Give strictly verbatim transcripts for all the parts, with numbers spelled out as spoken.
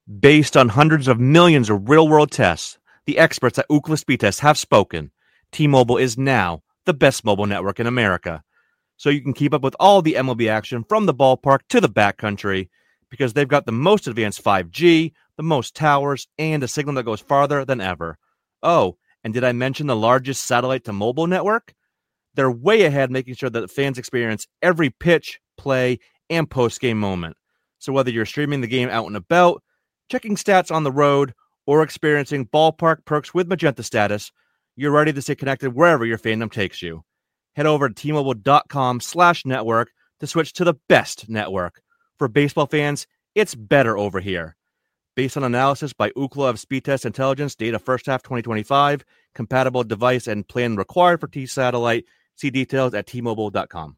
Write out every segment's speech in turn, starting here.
Based on hundreds of millions of real-world tests, the experts at Ookla Speed Test have spoken. T-Mobile is now the best mobile network in America. So you can keep up with all the M L B action from the ballpark to the backcountry because they've got the most advanced five G, the most towers, and a signal that goes farther than ever. Oh, and did I mention the largest satellite-to-mobile network? They're way ahead making sure that fans experience every pitch, play, and post-game moment. So whether you're streaming the game out and about, checking stats on the road, or experiencing ballpark perks with Magenta Status, you're ready to stay connected wherever your fandom takes you. Head over to T-Mobile.com slash network to switch to the best network. For baseball fans, it's better over here. Based on analysis by Ookla of Speed Test Intelligence, data first half twenty twenty-five, compatible device and plan required for T-Satellite. See details at T Mobile dot com.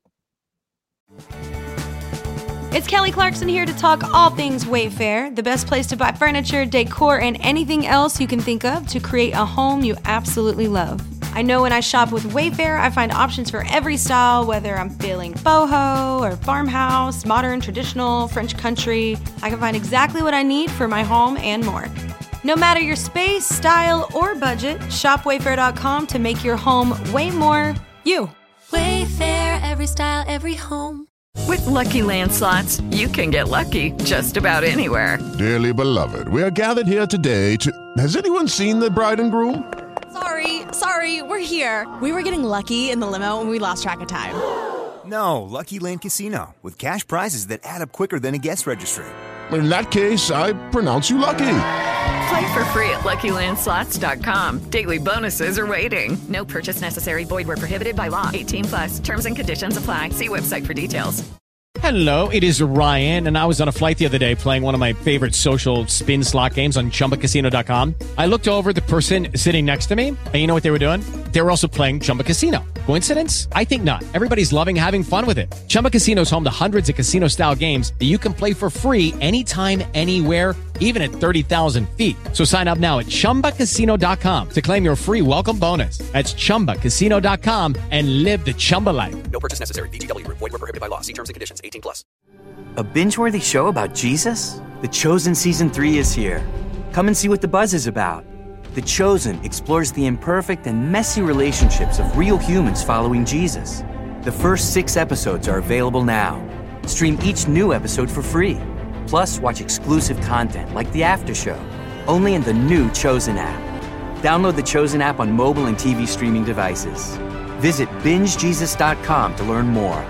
It's Kelly Clarkson here to talk all things Wayfair, the best place to buy furniture, decor, and anything else you can think of to create a home you absolutely love. I know when I shop with Wayfair, I find options for every style, whether I'm feeling boho or farmhouse, modern, traditional, French country. I can find exactly what I need for my home and more. No matter your space, style, or budget, shop wayfair dot com to make your home way more you. Wayfair, every style, every home. With Lucky Land Slots, you can get lucky just about anywhere. Dearly beloved, we are gathered here today to... Has anyone seen the bride and groom? Sorry, sorry, we're here. We were getting lucky in the limo and we lost track of time. No, Lucky Land Casino, with cash prizes that add up quicker than a guest registry. In that case, I pronounce you lucky. Play for free at Lucky Land Slots dot com. Daily bonuses are waiting. No purchase necessary. Void where prohibited by law. eighteen plus. Terms and conditions apply. See website for details. Hello, it is Ryan, and I was on a flight the other day playing one of my favorite social spin slot games on Chumba Casino dot com. I looked over at the person sitting next to me, and you know what they were doing? They were also playing Chumba Casino. Coincidence? I think not. Everybody's loving having fun with it. Chumba Casino is home to hundreds of casino-style games that you can play for free anytime, anywhere, even at thirty thousand feet. So sign up now at Chumba Casino dot com to claim your free welcome bonus. That's Chumba Casino dot com and live the Chumba life. No purchase necessary. V G W. Void where prohibited by law. See terms and conditions. eighteen plus. A binge-worthy show about Jesus? The Chosen Season three is here. Come and see what the buzz is about. The Chosen explores the imperfect and messy relationships of real humans following Jesus. The first six episodes are available now. Stream each new episode for free. Plus, watch exclusive content like the After Show, only in the new Chosen app. Download the Chosen app on mobile and T V streaming devices. Visit binge jesus dot com to learn more.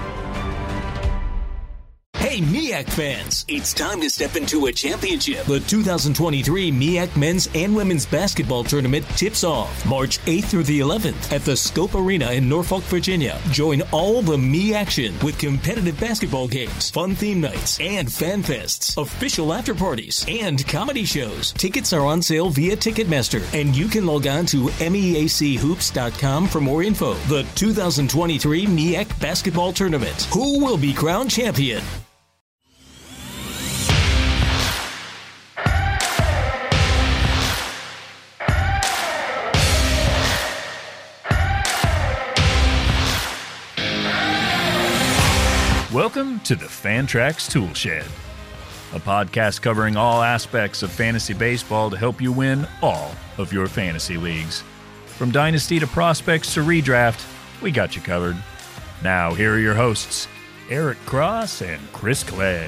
Hey, MEAC fans, it's time to step into a championship. The two thousand twenty-three MEAC Men's and Women's Basketball Tournament tips off March eighth through the eleventh at the Scope Arena in Norfolk, Virginia. Join all the Me action with competitive basketball games, fun theme nights, and fan fests, official after parties, and comedy shows. Tickets are on sale via Ticketmaster, and you can log on to meac hoops dot com for more info. The two thousand twenty-three MEAC Basketball Tournament. Who will be crowned champion? Welcome to the Fantrax Toolshed, a podcast covering all aspects of fantasy baseball to help you win all of your fantasy leagues. From dynasty to prospects to redraft, we got you covered. Now, here are your hosts, Eric Cross and Chris Clegg.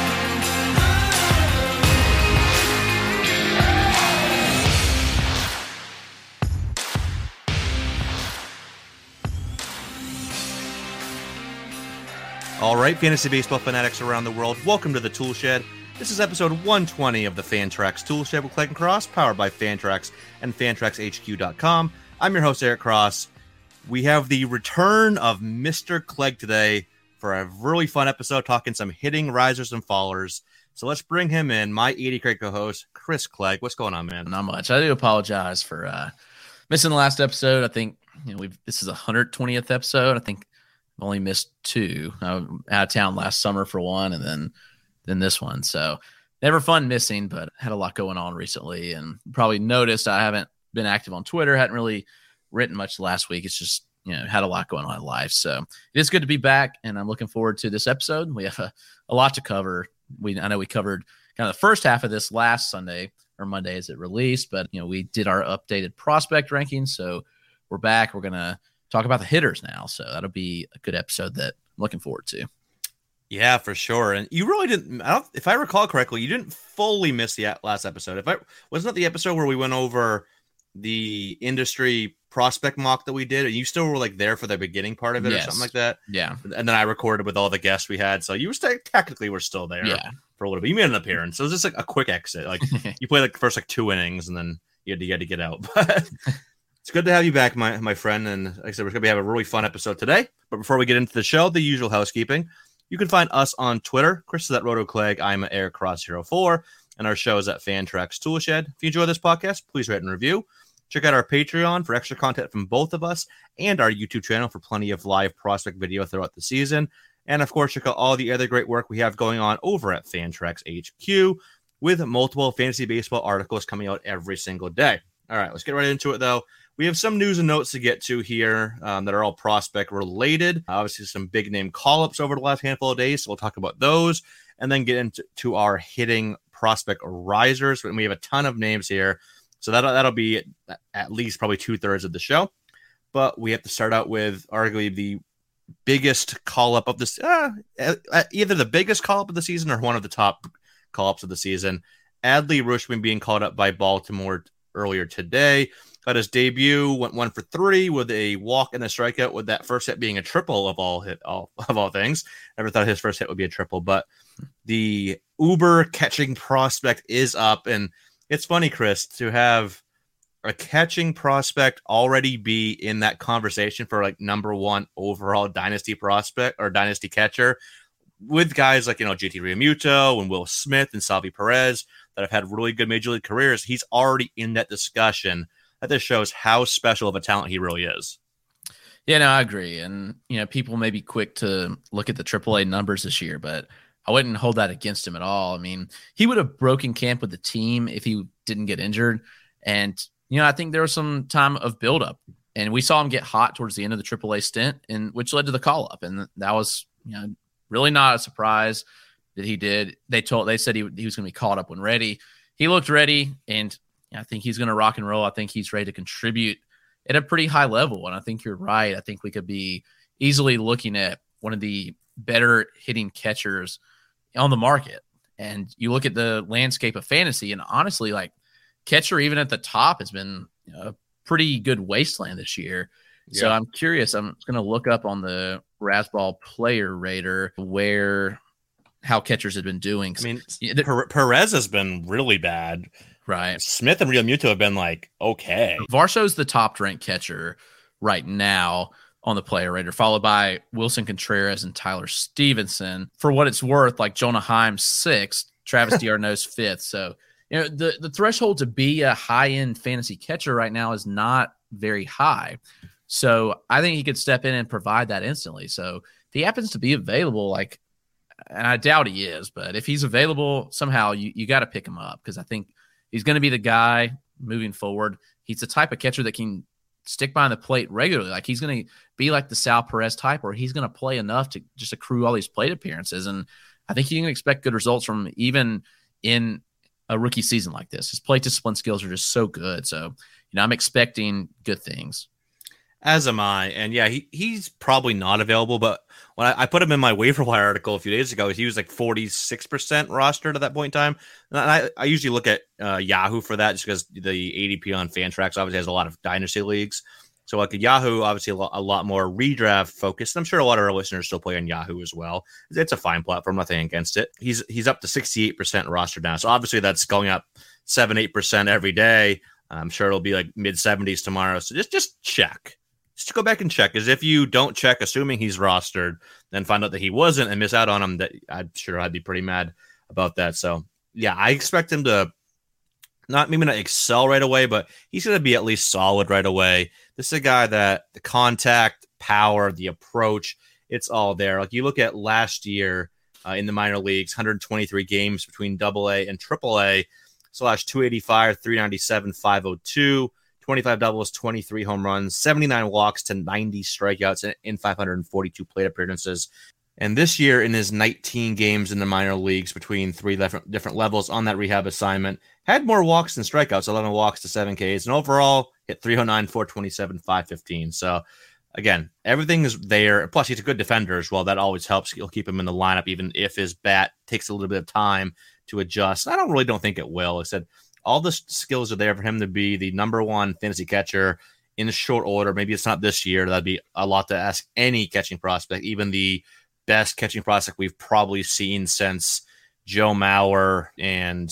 All right, fantasy baseball fanatics around the world, welcome to the Toolshed. This is episode one twenty of the Fantrax Toolshed with Clegg and Cross, powered by Fantrax and Fantrax H Q dot com. I'm your host, Eric Cross. We have the return of Mister Clegg today for a really fun episode, talking some hitting risers and fallers. So let's bring him in, my eighty crate co-host, Chris Clegg. What's going on, man? Not much. I do apologize for uh, missing the last episode. I think you know we've this is a one hundred twentieth episode. I think I've only missed two. I was out of town last summer for one, and then then this one. So never fun missing, but had a lot going on recently, and probably noticed I haven't been active on Twitter. Hadn't really written much last week. It's just you know had a lot going on in life. So it is good to be back, and I'm looking forward to this episode. We have a, a lot to cover. We I know we covered kind of the first half of this last Sunday or Monday as it released, but you know, we did our updated prospect rankings. So we're back. We're going to talk about the hitters now. So that'll be a good episode that I'm looking forward to. Yeah, for sure. And you really didn't, I don't, if I recall correctly, you didn't fully miss the last episode. If I wasn't that the episode where we went over the industry prospect mock that we did, and you still were like there for the beginning part of it, yes, or something like that. Yeah. And then I recorded with all the guests we had. So you were st- technically were still there yeah. for a little bit. You made an appearance. So it was just like a quick exit. Like you played like the first like two innings and then you had to, you had to get out. But it's good to have you back, my, my friend. And like I said, we're going to have a really fun episode today. But before we get into the show, the usual housekeeping. You can find us on Twitter. Chris is at RotoClegg. I'm at Aircross zero four. And our show is at Fantrax Toolshed. If you enjoy this podcast, please rate and review. Check out our Patreon for extra content from both of us and our YouTube channel for plenty of live prospect video throughout the season. And, of course, check out all the other great work we have going on over at Fantrax H Q with multiple fantasy baseball articles coming out every single day. All right, let's get right into it, though. We have some news and notes to get to here um, that are all prospect related. Obviously, some big name call-ups over the last handful of days, so we'll talk about those and then get into to our hitting prospect risers. And we have a ton of names here, so that'll, that'll be at least probably two-thirds of the show. But we have to start out with arguably the biggest call-up of this, uh, either the biggest call-up of the season or one of the top call-ups of the season. Adley Rutschman being called up by Baltimore earlier today. Got his debut, went one for three with a walk and a strikeout, with that first hit being a triple of all hit all of all things. Never thought his first hit would be a triple, but the uber catching prospect is up. And it's funny, Chris, to have a catching prospect already be in that conversation for like number one overall dynasty prospect or dynasty catcher, with guys like, you know, J T Realmuto and Will Smith and Salvi Perez that have had really good major league careers. He's already in that discussion. That just shows how special of a talent he really is. Yeah, no, I agree. And, you know, people may be quick to look at the triple A numbers this year, but I wouldn't hold that against him at all. I mean, he would have broken camp with the team if he didn't get injured. And, you know, I think there was some time of buildup. And we saw him get hot towards the end of the triple A stint, and which led to the call-up. And that was, you know, really not a surprise that he did. They told, they said he, he was going to be called up when ready. He looked ready, and I think he's going to rock and roll. I think he's ready to contribute at a pretty high level. And I think you're right. I think we could be easily looking at one of the better hitting catchers on the market. And you look at the landscape of fantasy, and honestly, like catcher, even at the top, has been a pretty good wasteland this year. Yeah. So I'm curious. I'm going to look up on the Razzball player rater where how catchers have been doing. I mean, the, Perez has been really bad. Right. Smith and Realmuto have been like, okay. Varsho's the top ranked catcher right now on the player rater, followed by Wilson Contreras and Tyler Stevenson. For what it's worth, like Jonah Heim sixth, Travis d'Arnaud's fifth. So, you know, the, the threshold to be a high-end fantasy catcher right now is not very high. So I think he could step in and provide that instantly. So if he happens to be available, like, and I doubt he is, but if he's available somehow, you, you got to pick him up, because I think he's going to be the guy moving forward. He's the type of catcher that can stick behind the plate regularly. Like, he's going to be like the Sal Perez type, where he's going to play enough to just accrue all these plate appearances. And I think you can expect good results from him even in a rookie season like this. His plate discipline skills are just so good. So, you know, I'm expecting good things. As am I. And yeah, he, he's probably not available, but when I, I put him in my waiver wire article a few days ago, he was like forty-six percent rostered at that point in time. And I, I usually look at uh, Yahoo for that, just because the A D P on Fantrax obviously has a lot of dynasty leagues. So like Yahoo, obviously a lot, a lot more redraft focused. I'm sure a lot of our listeners still play on Yahoo as well. It's a fine platform, nothing against it. He's he's up to sixty-eight percent rostered now. So obviously that's going up seven, eight percent every day. I'm sure it'll be like mid seventies tomorrow. So just, just check. Just go back and check, because if you don't check, assuming he's rostered, then find out that he wasn't and miss out on him, that I'm sure I'd be pretty mad about that. So yeah, I expect him to not maybe not excel right away, but he's going to be at least solid right away. This is a guy that the contact, power, the approach, it's all there. Like you look at last year uh, in the minor leagues, one hundred twenty-three games between double A and triple A, slash two eighty-five, three ninety-seven, five oh two. twenty-five doubles, twenty-three home runs, seventy-nine walks to ninety strikeouts in five hundred forty-two plate appearances. And this year, in his nineteen games in the minor leagues between three different, different levels on that rehab assignment, had more walks than strikeouts, eleven walks to seven Ks, and overall hit three oh nine, four twenty-seven, five fifteen. So, again, everything is there. Plus, he's a good defender as well. That always helps. You'll keep him in the lineup, even if his bat takes a little bit of time to adjust. I don't really don't think it will. I said all the skills are there for him to be the number one fantasy catcher in short order. Maybe it's not this year. That'd be a lot to ask any catching prospect, even the best catching prospect we've probably seen since Joe Mauer. And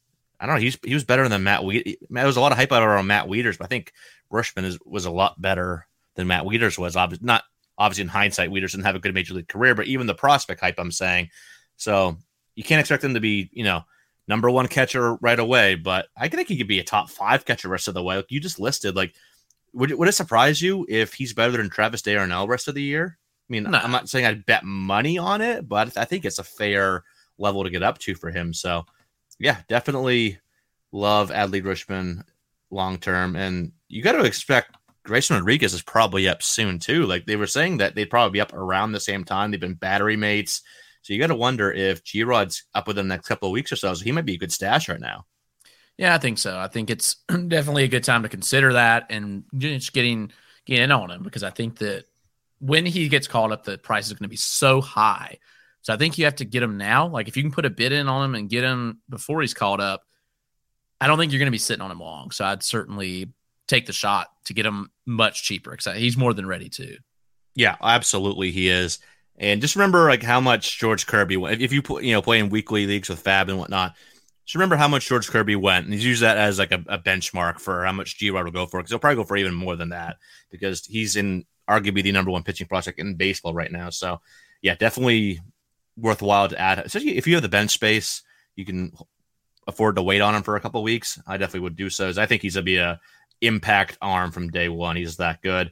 I don't know, he's, he was better than Matt Wieters. There was a lot of hype out around Matt Wieters, but I think Rutschman is, was a lot better than Matt Wieters was. Obviously, not obviously in hindsight, Wieters didn't have a good major league career, but even the prospect hype, I'm saying. So you can't expect him to be, you know, number one catcher right away, but I think he could be a top five catcher rest of the way. Like you just listed, like, would it, would it surprise you if he's better than Travis d'Arnaud rest of the year? I mean, no. I'm not saying I'd bet money on it, but I think it's a fair level to get up to for him. So, yeah, definitely love Adley Rutschman long term. And you got to expect Grayson Rodriguez is probably up soon, too. Like they were saying that they'd probably be up around the same time. They've been battery mates. So you got to wonder if G-Rod's up within the next couple of weeks or so. So he might be a good stash right now. Yeah, I think so. I think it's definitely a good time to consider that and just getting, getting in on him because I think that when he gets called up, the price is going to be so high. So I think you have to get him now. Like if you can put a bid in on him and get him before he's called up, I don't think you're going to be sitting on him long. So I'd certainly take the shot to get him much cheaper because he's more than ready to. Yeah, absolutely he is. And just remember like how much George Kirby went. If you you know play in weekly leagues with Fab and whatnot, just remember how much George Kirby went. And he's used that as like a, a benchmark for how much G-Rod will go for because he'll probably go for even more than that because he's in arguably the number one pitching prospect in baseball right now. So, yeah, definitely worthwhile to add. Especially if you have the bench space, you can afford to wait on him for a couple of weeks. I definitely would do so. I think he's going to be a impact arm from day one. He's that good.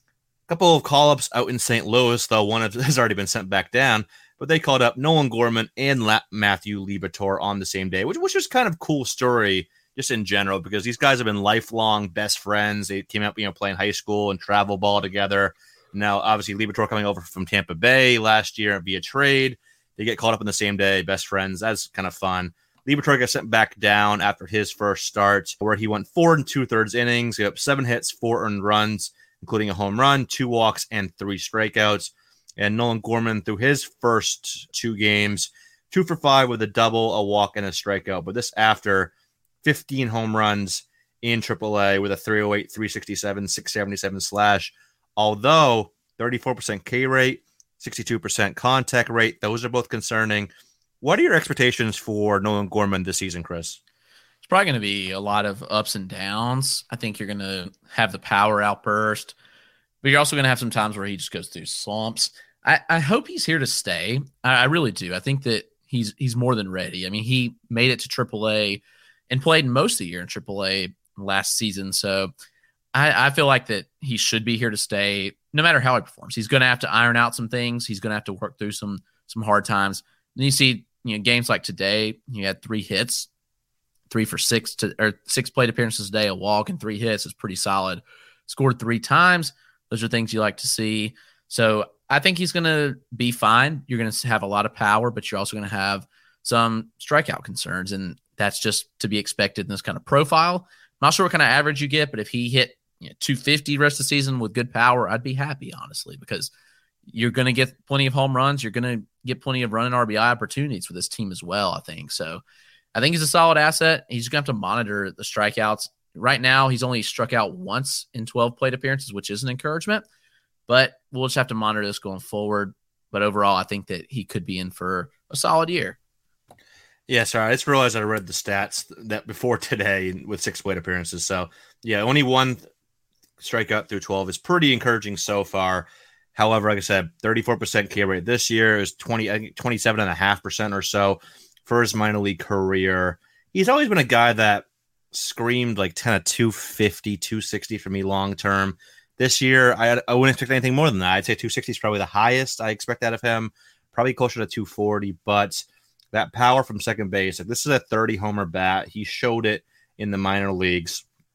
A couple of call-ups out in Saint Louis, though one of has already been sent back down. But they called up Nolan Gorman and La- Matthew Liberatore on the same day, which, which was kind of a cool story just in general, because these guys have been lifelong best friends. They came up, you know, playing high school and travel ball together. Now, obviously, Liberatore coming over from Tampa Bay last year via trade. They get called up on the same day, best friends. That's kind of fun. Liberatore got sent back down after his first start, where he went four and two-thirds innings, got seven hits, four earned runs, including a home run, two walks, and three strikeouts. And Nolan Gorman, through his first two games, two for five with a double, a walk, and a strikeout. But this after fifteen home runs in triple A with a three oh eight, three sixty-seven, six seventy-seven slash. Although thirty-four percent K rate, sixty-two percent contact rate, those are both concerning. What are your expectations for Nolan Gorman this season, Chris? It's probably going to be a lot of ups and downs. I think you're going to have the power outburst, but you're also going to have some times where he just goes through slumps. I, I hope he's here to stay. I, I really do. I think that he's he's more than ready. I mean, he made it to triple A and played most of the year in triple A last season. So I, I feel like that he should be here to stay no matter how he performs. He's going to have to iron out some things. He's going to have to work through some some hard times. And you see, you know, games like today, he had three hits, three for six to or six plate appearances today, a walk and three hits is pretty solid. Scored three times. Those are things you like to see. So I think he's going to be fine. You're going to have a lot of power, but you're also going to have some strikeout concerns, and that's just to be expected in this kind of profile. I'm not sure what kind of average you get, but if he hit you know, two fifty rest of the season with good power, I'd be happy, honestly, because you're going to get plenty of home runs. You're going to get plenty of running R B I opportunities for this team as well, I think. So I think he's a solid asset. He's going to have to monitor the strikeouts. Right now, he's only struck out once in twelve plate appearances, which is an encouragement. But we'll just have to monitor this going forward. But overall, I think that he could be in for a solid year. Yeah, sorry. I just realized I read the stats that before today with six plate appearances. So, yeah, only one strikeout through twelve is pretty encouraging so far. However, like I said, thirty-four percent K rate this year is twenty, I think twenty-seven point five percent or so for his minor league career. He's always been a guy that screamed like ten of two fifty, two sixty for me long term. This year, I I wouldn't expect anything more than that. I'd say two sixty is probably the highest I expect out of him, probably closer to two forty. But that power from second base, like this is a thirty homer bat. He showed it in the minor leagues.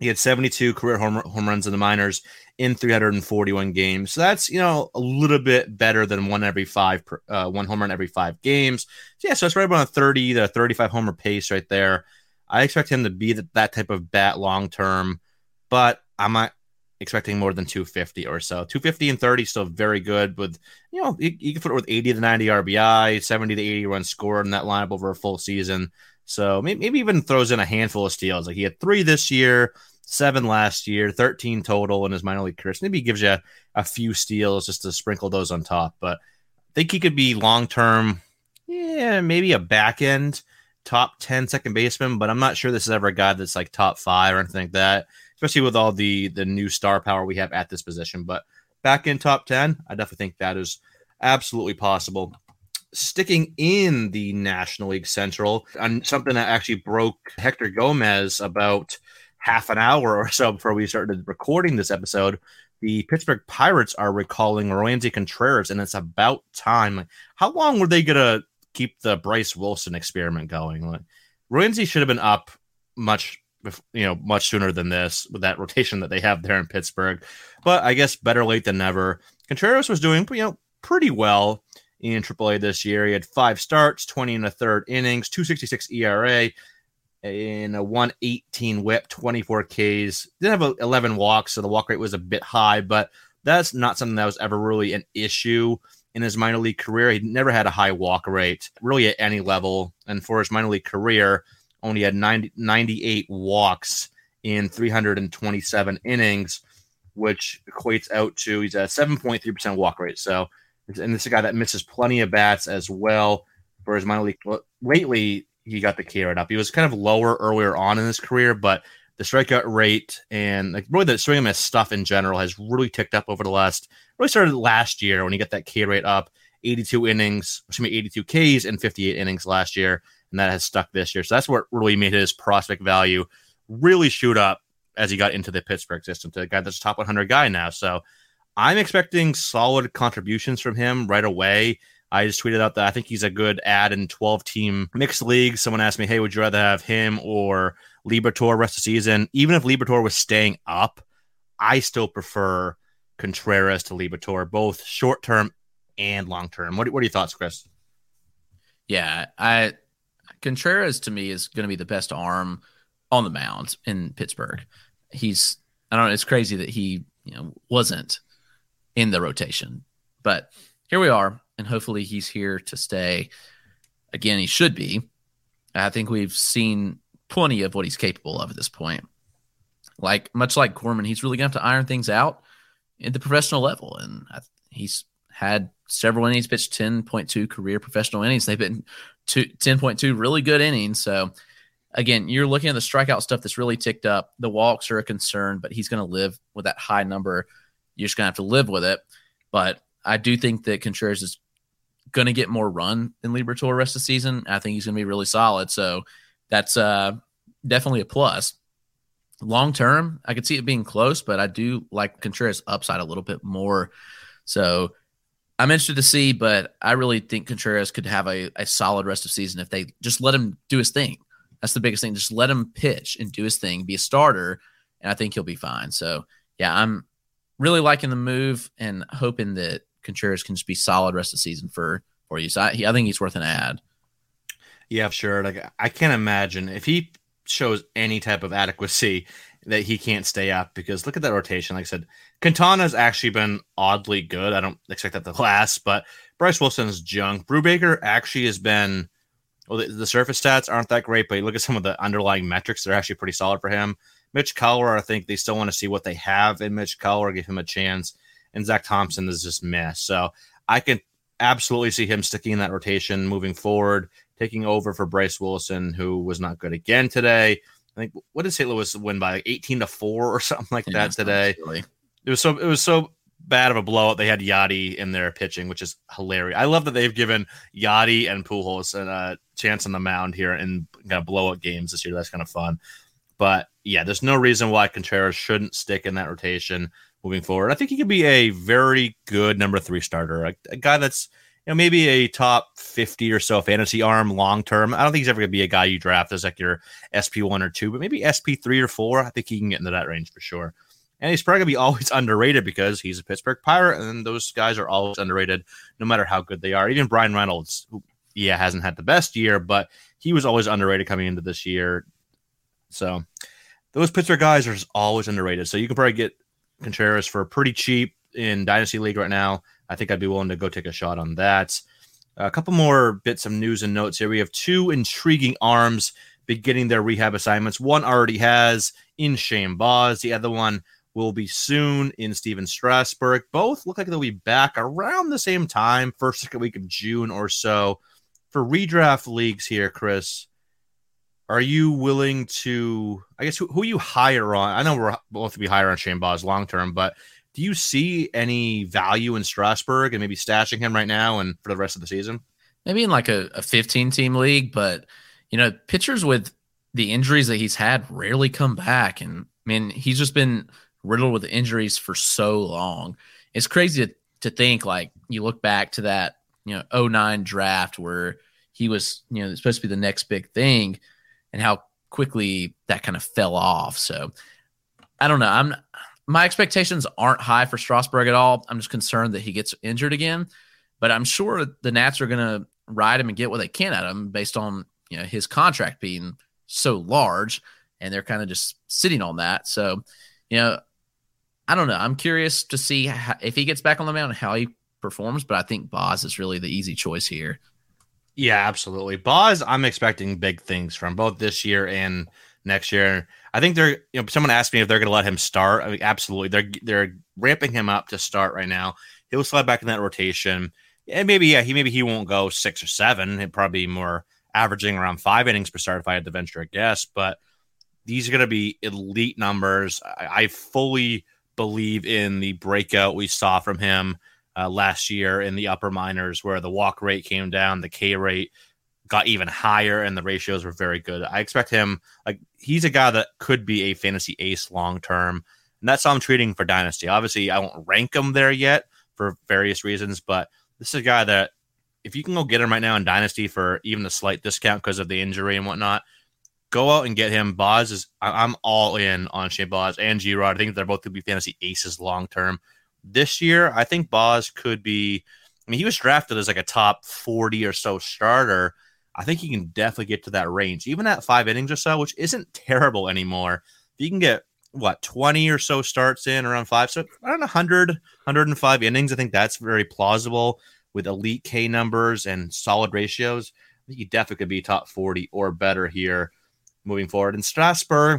He had seventy-two career home, home runs in the minors in three hundred forty-one games. So that's, you know, a little bit better than one every five, uh, one home run every five games. So yeah, so it's right about a thirty to thirty-five homer pace right there. I expect him to be that, that type of bat long term, but I'm not expecting more than two fifty or so. two fifty and thirty still very good with, you know, you, you can put it with eighty to ninety R B I, seventy to eighty runs scored in that lineup over a full season. So maybe, maybe even throws in a handful of steals. Like he had three this year, seven last year, thirteen total in his minor league career. So maybe he gives you a, a few steals just to sprinkle those on top. But I think he could be long-term, yeah, maybe a back-end top ten second baseman, but I'm not sure this is ever a guy that's like top five or anything like that, especially with all the, the new star power we have at this position. But back in top ten, I definitely think that is absolutely possible. Sticking in the National League Central, on something that actually broke Hector Gomez about half an hour or so before we started recording this episode, the Pittsburgh Pirates are recalling Roansy Contreras, and it's about time. How long were they going to keep the Bryce Wilson experiment going? Like, Roansy should have been up much, you know, much sooner than this with that rotation that they have there in Pittsburgh. But I guess better late than never. Contreras was doing, you know, pretty well in triple A this year. He had five starts, twenty and a third innings, two sixty-six E R A, in a one eighteen whip, twenty-four Ks. Didn't have eleven walks, so the walk rate was a bit high, but that's not something that was ever really an issue in his minor league career. He never had a high walk rate, really at any level. And for his minor league career, only had ninety, ninety-eight walks in three hundred twenty-seven innings, which equates out to, he's at seven point three percent walk rate. So, and this is a guy that misses plenty of bats as well for his minor league. Lately, he got the K rate up. He was kind of lower earlier on in his career, but the strikeout rate and like really the swing and miss stuff in general has really ticked up over the last, really started last year when he got that K rate up, eighty-two innings, excuse me, eighty-two Ks in fifty-eight innings last year, and that has stuck this year. So that's what really made his prospect value really shoot up as he got into the Pittsburgh system, to a guy that's a top one hundred guy now. So I'm expecting solid contributions from him right away. I just tweeted out that I think he's a good add in twelve-team mixed leagues. Someone asked me, hey, would you rather have him or Liberatore rest of the season? Even if Liberatore was staying up, I still prefer Contreras to Liberatore, both short-term and long-term. What, what are your thoughts, Chris? Yeah, I Contreras to me is going to be the best arm on the mound in Pittsburgh. He's, I don't know, it's crazy that he, you know, wasn't in the rotation, but here we are, and hopefully he's here to stay. Again, he should be. I think we've seen plenty of what he's capable of at this point. Like, much like Gorman, he's really going to have to iron things out at the professional level, and I, he's had several innings, pitched ten point two career professional innings. They've been two, ten point two really good innings. So, again, you're looking at the strikeout stuff that's really ticked up. The walks are a concern, but he's going to live with that high number. You're just going to have to live with it. But I do think that Contreras is going to get more run than Liberatore rest of the season. I think he's going to be really solid. So that's uh, definitely a plus. Long term, I could see it being close, but I do like Contreras' upside a little bit more. So I'm interested to see, but I really think Contreras could have a, a solid rest of season if they just let him do his thing. That's the biggest thing. Just let him pitch and do his thing, be a starter, and I think he'll be fine. So, yeah, I'm really liking the move and hoping that Contreras can just be solid rest of the season for, for you. So I, I think he's worth an ad. Yeah, sure. Like, I can't imagine if he shows any type of adequacy that he can't stay up, because look at that rotation. Like I said, Quintana's actually been oddly good. I don't expect that to last, but Bryce Wilson's junk. Brubaker actually has been, well, the, the surface stats aren't that great, but you look at some of the underlying metrics, they're actually pretty solid for him. Mitch Keller, I think they still want to see what they have in Mitch Keller, give him a chance. And Zach Thompson is just mess. So I can absolutely see him sticking in that rotation moving forward, taking over for Bryce Wilson, who was not good again today. I think, what did Saint Louis win by, like eighteen to four or something like yeah, that today? Really. It was so it was so bad of a blowout. They had Yachty in their pitching, which is hilarious. I love that they've given Yachty and Pujols a chance on the mound here in kind of blowout games this year. That's kind of fun. But yeah, there's no reason why Contreras shouldn't stick in that rotation moving forward. I think he could be a very good number three starter, a, a guy that's you know, maybe a top fifty or so fantasy arm long term. I don't think he's ever going to be a guy you draft as like your S P one or two, but maybe S P three or four. I think he can get into that range for sure. And he's probably going to be always underrated because he's a Pittsburgh Pirate, and those guys are always underrated no matter how good they are. Even Brian Reynolds, who, yeah, hasn't had the best year, but he was always underrated coming into this year. So those Pittsburgh guys are just always underrated. So you can probably get Contreras for pretty cheap in Dynasty League right now. I think I'd be willing to go take a shot on that. A couple more bits of news and notes here. We have two intriguing arms beginning their rehab assignments. One already has in Shane Baz. The other one will be soon in Steven Strasburg. Both look like they'll be back around the same time, first second week of June or so. For redraft leagues here, Chris, are you willing to, I guess, who, who you hire on? I know we're both to be higher on Shane Baz long term, but do you see any value in Strasburg and maybe stashing him right now and for the rest of the season? Maybe in like a, a fifteen-team league, but, you know, pitchers with the injuries that he's had rarely come back. And, I mean, he's just been riddled with injuries for so long. It's crazy to, to think, like, you look back to that, you know, oh nine draft where he was, you know, supposed to be the next big thing and how quickly that kind of fell off. So, I don't know. I'm My expectations aren't high for Strasburg at all. I'm just concerned that he gets injured again. But I'm sure the Nats are going to ride him and get what they can out of him based on, you know, his contract being so large, and they're kind of just sitting on that. So, you know, I don't know. I'm curious to see how, if he gets back on the mound and how he performs. But I think Baz is really the easy choice here. Yeah, absolutely. Baz, I'm expecting big things from both this year and next year. I think they're, you know, someone asked me if they're going to let him start. I mean, absolutely. They're, they're ramping him up to start right now. He'll slide back in that rotation. And maybe, yeah, he, maybe he won't go six or seven. He'd probably be more averaging around five innings per start if I had to venture a guess, but these are going to be elite numbers. I, I fully believe in the breakout we saw from him uh, last year in the upper minors, where the walk rate came down, the K rate got even higher, and the ratios were very good. I expect him, like, he's a guy that could be a fantasy ace long term, and that's how I'm treating for Dynasty. Obviously, I won't rank him there yet for various reasons, but this is a guy that if you can go get him right now in Dynasty for even a slight discount because of the injury and whatnot, go out and get him. Baz is, I'm all in on Shane Baz and G-Rod. I think they're both going to be fantasy aces long term. This year, I think Baz could be, I mean, he was drafted as like a top forty or so starter. I think he can definitely get to that range, even at five innings or so, which isn't terrible anymore. If you can get, what, twenty or so starts in around five, so around one hundred, one hundred five innings, I think that's very plausible with elite K numbers and solid ratios. I think he definitely could be top forty or better here moving forward. And Strasburg,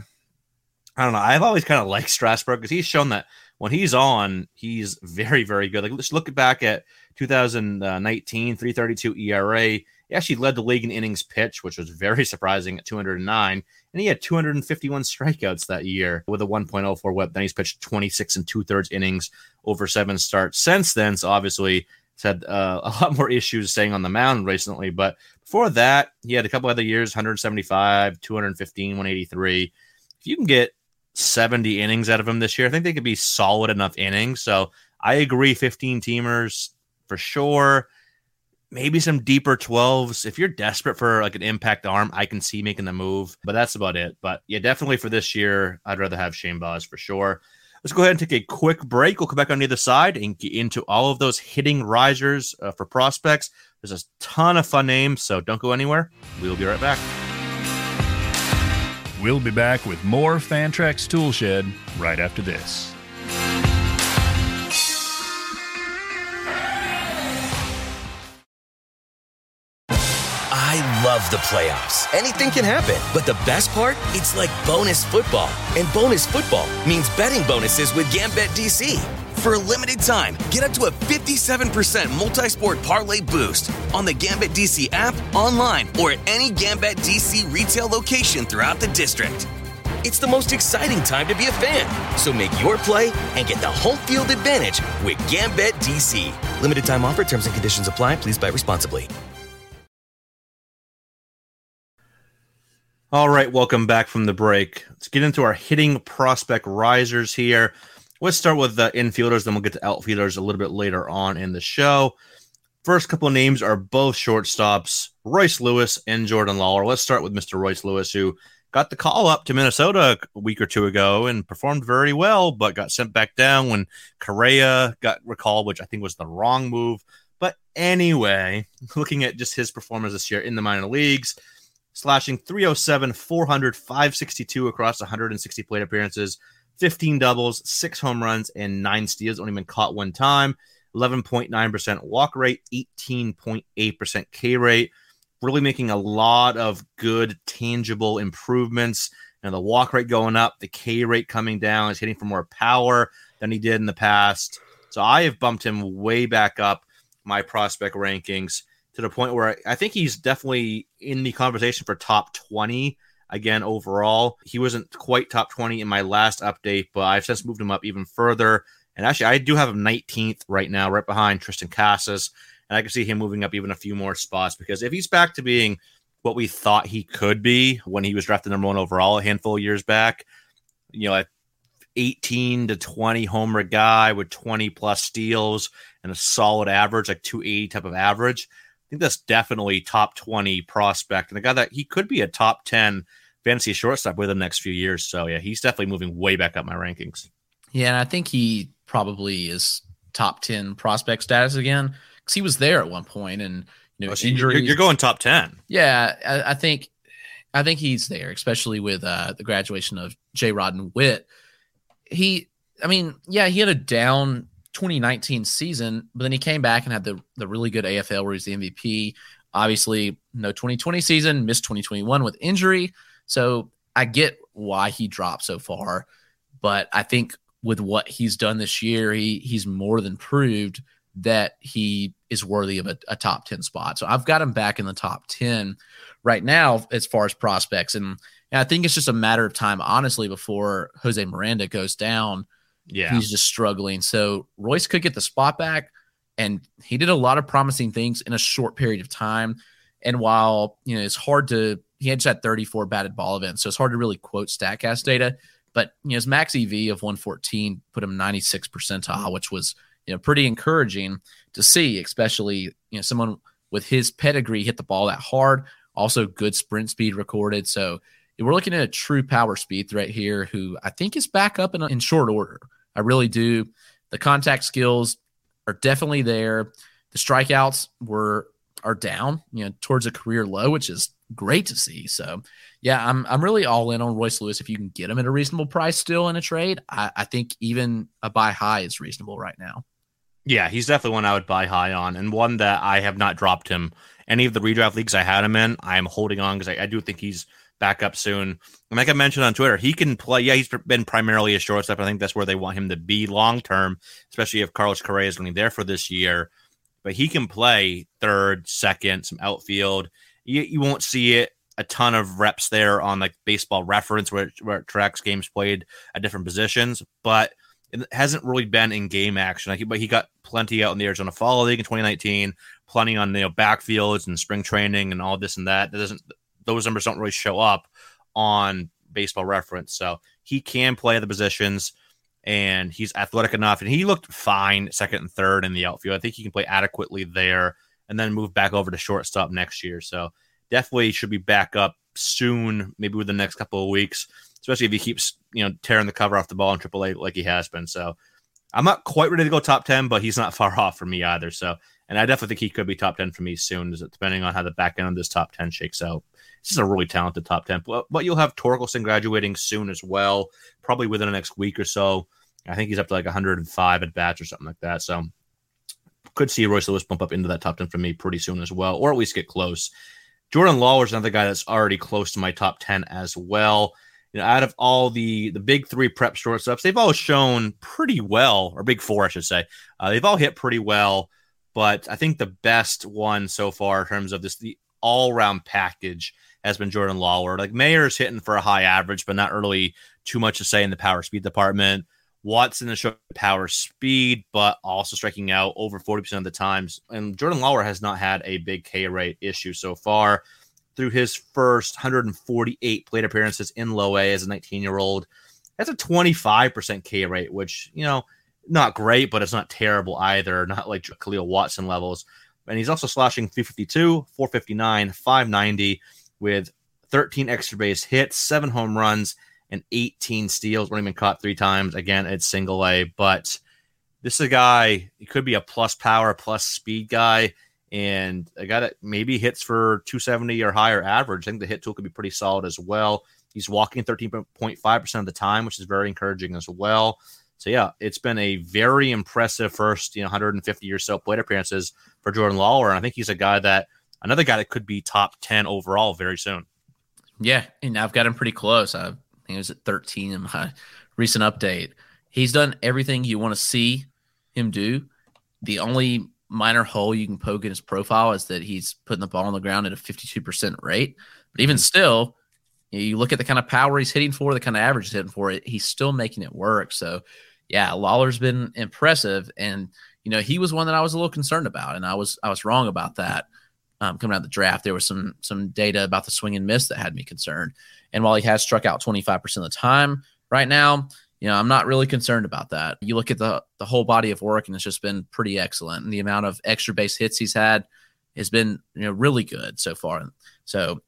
I don't know. I've always kind of liked Strasburg because he's shown that when he's on, he's very, very good. Like, let's look back at two thousand nineteen, three thirty-two E R A. He actually led the league in innings pitched, which was very surprising at two hundred nine. And he had two hundred fifty-one strikeouts that year with a one point oh four whip. Then he's pitched twenty-six and two-thirds innings over seven starts since then. So obviously he's had uh, a lot more issues staying on the mound recently. But before that, he had a couple other years, one seventy-five, two fifteen, one eighty-three. If you can get seventy innings out of him this year, I think they could be solid enough innings. So I agree, fifteen teamers for sure. Maybe some deeper twelves. If you're desperate for like an impact arm, I can see making the move, but that's about it. But yeah, definitely for this year, I'd rather have Shane Baz for sure. Let's go ahead and take a quick break. We'll come back on the other side and get into all of those hitting risers uh, for prospects. There's a ton of fun names, so don't go anywhere. We'll be right back. We'll be back with more Fantrax Toolshed right after this. I love the playoffs. Anything can happen. But the best part? It's like bonus football. And bonus football means betting bonuses with Gambit D C. For a limited time, get up to a fifty-seven percent multi-sport parlay boost on the Gambit D C app, online, or at any Gambit D C retail location throughout the district. It's the most exciting time to be a fan. So make your play and get the home field advantage with Gambit D C. Limited time offer. Terms and conditions apply. Please buy responsibly. All right, welcome back from the break. Let's get into our hitting prospect risers here. Let's start with the infielders, then we'll get to outfielders a little bit later on in the show. First couple of names are both shortstops, Royce Lewis and Jordan Lawlar. Let's start with Mister Royce Lewis, who got the call up to Minnesota a week or two ago and performed very well, but got sent back down when Correa got recalled, which I think was the wrong move. But anyway, looking at just his performance this year in the minor leagues, slashing three oh seven, four hundred, five sixty-two across one hundred sixty plate appearances, fifteen doubles, six home runs, and nine steals, only been caught one time, eleven point nine percent walk rate, eighteen point eight percent K rate, really making a lot of good tangible improvements. And the walk rate going up, the K rate coming down, is hitting for more power than he did in the past. So I have bumped him way back up my prospect rankings to the point where I think he's definitely in the conversation for top twenty again overall. He wasn't quite top twenty in my last update, but I've since moved him up even further. And actually, I do have him nineteenth right now, right behind Tristan Casas. And I can see him moving up even a few more spots, because if he's back to being what we thought he could be when he was drafted number one overall a handful of years back, you know, a eighteen to twenty homer guy with twenty plus steals and a solid average, like two eighty type of average, I think that's definitely top twenty prospect. And a guy that he could be a top ten fantasy shortstop within the next few years. So yeah, he's definitely moving way back up my rankings. Yeah, and I think he probably is top ten prospect status again, because he was there at one point, and you know, oh, so injuries. You're going top ten. Yeah, I, I think I think he's there, especially with uh, the graduation of J. Rodden Witt. He, I mean, yeah, he had a down twenty nineteen season, but then he came back and had the the really good A F L where he's the M V P. Obviously, no twenty twenty season, missed twenty twenty-one with injury. So I get why he dropped so far, but I think with what he's done this year, he he's more than proved that he is worthy of a, a top ten spot. So I've got him back in the top ten right now as far as prospects. And, and I think it's just a matter of time, honestly, before Jose Miranda goes down. Yeah, he's just struggling. So Royce could get the spot back, and he did a lot of promising things in a short period of time. And while, you know, it's hard to, he had just had thirty-four batted ball events, so it's hard to really quote StatCast data. But, you know, his max E V of one fourteen put him ninety-six percentile, which was, you know, pretty encouraging to see, especially, you know, someone with his pedigree hit the ball that hard. Also good sprint speed recorded. So we're looking at a true power speed threat here, who I think is back up in, in short order. I really do. The contact skills are definitely there. The strikeouts were are down, you know, towards a career low, which is great to see. So, yeah, I'm I'm really all in on Royce Lewis. If you can get him at a reasonable price still in a trade, I, I think even a buy high is reasonable right now. Yeah, he's definitely one I would buy high on, and one that I have not dropped him. Any of the redraft leagues I had him in, I am holding on because I, I do think he's back up soon. And like I mentioned on Twitter, he can play. Yeah, he's been primarily a shortstop. I think that's where they want him to be long term, especially if Carlos Correa is only there for this year. But he can play third, second, some outfield. You, you won't see it a ton of reps there on like Baseball Reference where, where it tracks games played at different positions, but it hasn't really been in game action. Like, but he got plenty out in the Arizona Fall League in twenty nineteen, plenty on, you know, backfields and spring training and all this and that. That doesn't, those numbers don't really show up on Baseball Reference. So he can play the positions, and he's athletic enough, and he looked fine second and third in the outfield. I think he can play adequately there and then move back over to shortstop next year. So definitely should be back up soon, maybe within the next couple of weeks, especially if he keeps, you know, tearing the cover off the ball in triple A like he has been. So I'm not quite ready to go top ten, but he's not far off for me either. So, and I definitely think he could be top ten for me soon, depending on how the back end of this top ten shakes out. This is a really talented top ten, but, but you'll have Torkelson graduating soon as well, probably within the next week or so. I think he's up to like one hundred five at bats or something like that. So could see Royce Lewis bump up into that top ten for me pretty soon as well, or at least get close. Jordan Lawlar is another guy that's already close to my top ten as well. You know, out of all the the big three prep shortstops, they've all shown pretty well, or big four, I should say. Uh, they've all hit pretty well, but I think the best one so far in terms of this the all-round package has been Jordan Lawlar. Like, Mayer's hitting for a high average, but not really too much to say in the power speed department. Watson is showing power speed, but also striking out over forty percent of the times. And Jordan Lawlar has not had a big K rate issue so far. Through his first one hundred forty-eight plate appearances in low A as a nineteen-year-old, that's a twenty-five percent K rate, which, you know, not great, but it's not terrible either. Not like Khalil Watson levels. And he's also slashing three fifty-two, four fifty-nine, five ninety with thirteen extra base hits, seven home runs, and eighteen steals. Only been caught three times. Again, it's single A, but this is a guy, he could be a plus power, plus speed guy, and a guy that maybe hits for two seventy or higher average. I think the hit tool could be pretty solid as well. He's walking thirteen point five percent of the time, which is very encouraging as well. So, yeah, it's been a very impressive first, you know, one hundred fifty or so plate appearances for Jordan Lawlar, and I think he's a guy that, another guy that could be top ten overall very soon. Yeah, and I've got him pretty close. I think he was at thirteen in my recent update. He's done everything you want to see him do. The only minor hole you can poke in his profile is that he's putting the ball on the ground at a fifty-two percent rate. But even still, you know, you look at the kind of power he's hitting for, the kind of average he's hitting for, it, he's still making it work. So, yeah, Lawlar's been impressive. And, you know, he was one that I was a little concerned about, and I was I was wrong about that. Um, coming out of the draft, there was some some data about the swing and miss that had me concerned. And while he has struck out twenty-five percent of the time right now, you know, I'm not really concerned about that. You look at the the whole body of work, and it's just been pretty excellent. And the amount of extra base hits he's had has been, you know, really good so far. So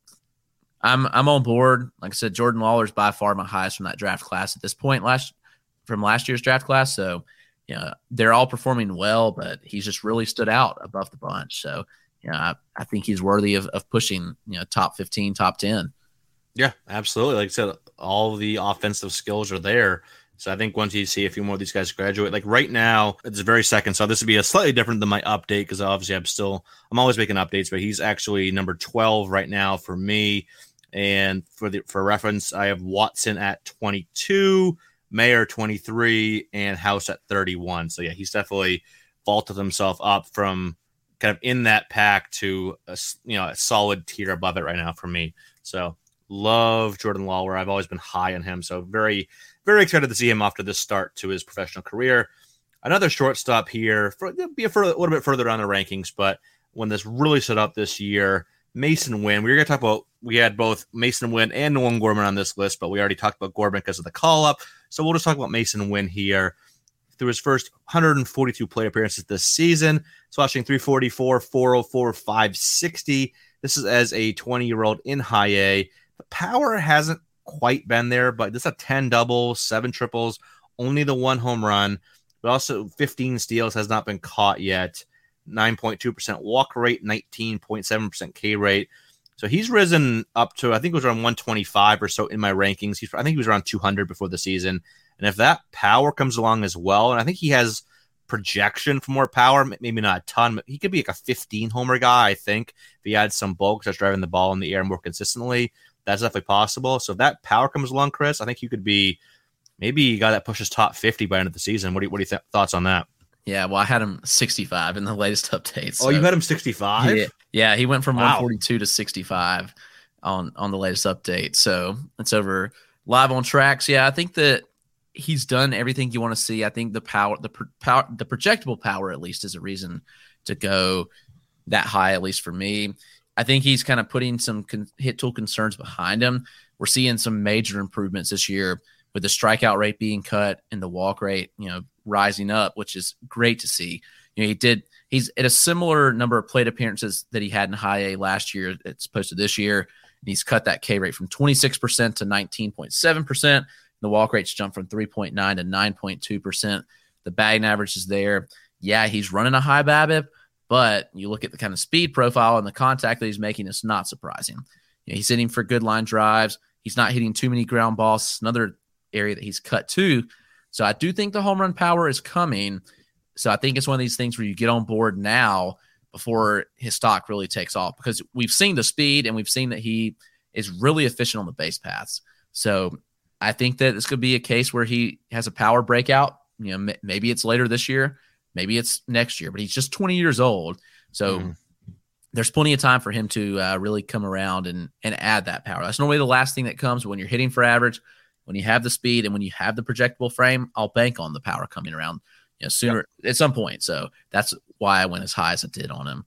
I'm I'm on board. Like I said, Jordan Lawlar is by far my highest from that draft class at this point last from last year's draft class. So, you know, they're all performing well, but he's just really stood out above the bunch. So, you know, I, I think he's worthy of, of pushing, you know, top fifteen, top ten. Yeah, absolutely. Like I said, all the offensive skills are there. So I think once you see a few more of these guys graduate, like right now, it's very second. So this would be a slightly different than my update because obviously I'm still, I'm always making updates, but he's actually number twelve right now for me. And for the for reference, I have Watson at twenty-two, Mayer twenty-three, and House at thirty-one. So yeah, he's definitely vaulted himself up from kind of in that pack to a, you know, a solid tier above it right now for me. So love Jordan Lawlar. I've always been high on him. So very, very excited to see him after this start to his professional career. Another shortstop here, for, be a, further, a little bit further down the rankings, but when this really set up this year, Mason Wynn. We were going to talk about, we had both Mason Wynn and Nolan Gorman on this list, but we already talked about Gorman because of the call-up. So we'll just talk about Mason Wynn here. Through his first one hundred forty-two plate appearances this season, slashing three forty-four, four oh four, five sixty. This is as a twenty-year-old in high A. The power hasn't quite been there, but this is a ten doubles, seven triples, only the one home run, but also fifteen steals, has not been caught yet. nine point two percent walk rate, nineteen point seven percent K rate. So he's risen up to, I think it was around one twenty-five or so in my rankings. He's, I think he was around two hundred before the season. And if that power comes along as well, and I think he has projection for more power, maybe not a ton, but he could be like a fifteen homer guy, I think, if he adds some bulk, starts driving the ball in the air more consistently. That's definitely possible. So if that power comes along, Chris, I think you could be maybe a guy that pushes top fifty by the end of the season. What do you, what do you th- thoughts on that? Yeah, well, I had him sixty-five in the latest update. So. Oh, you had him sixty-five? Yeah, yeah, he went from wow. one forty-two to sixty-five on, on the latest update. So it's over live on Tracks. Yeah, I think that he's done everything you want to see. I think the power, the pro, power, the projectable power, at least, is a reason to go that high, at least for me. I think he's kind of putting some con- hit tool concerns behind him. We're seeing some major improvements this year with the strikeout rate being cut and the walk rate, you know, rising up, which is great to see. You know, he did, he's at a similar number of plate appearances that he had in high A last year as opposed to this year. And he's cut that K rate from twenty-six percent to nineteen point seven percent. The walk rate's jumped from three point nine to nine point two percent. The batting average is there. Yeah, he's running a high BABIP, but you look at the kind of speed profile and the contact that he's making, it's not surprising. You know, he's hitting for good line drives. He's not hitting too many ground balls. It's another area that he's cut to. So I do think the home run power is coming. So I think it's one of these things where you get on board now before his stock really takes off, because we've seen the speed and we've seen that he is really efficient on the base paths. So I think that this could be a case where he has a power breakout. You know, m- maybe it's later this year, maybe it's next year, but he's just twenty years old. So mm. there's plenty of time for him to uh, really come around and, and add that power. That's normally the last thing that comes when you're hitting for average. When you have the speed and when you have the projectable frame, I'll bank on the power coming around, you know, sooner yep. at some point. So that's why I went as high as I did on him.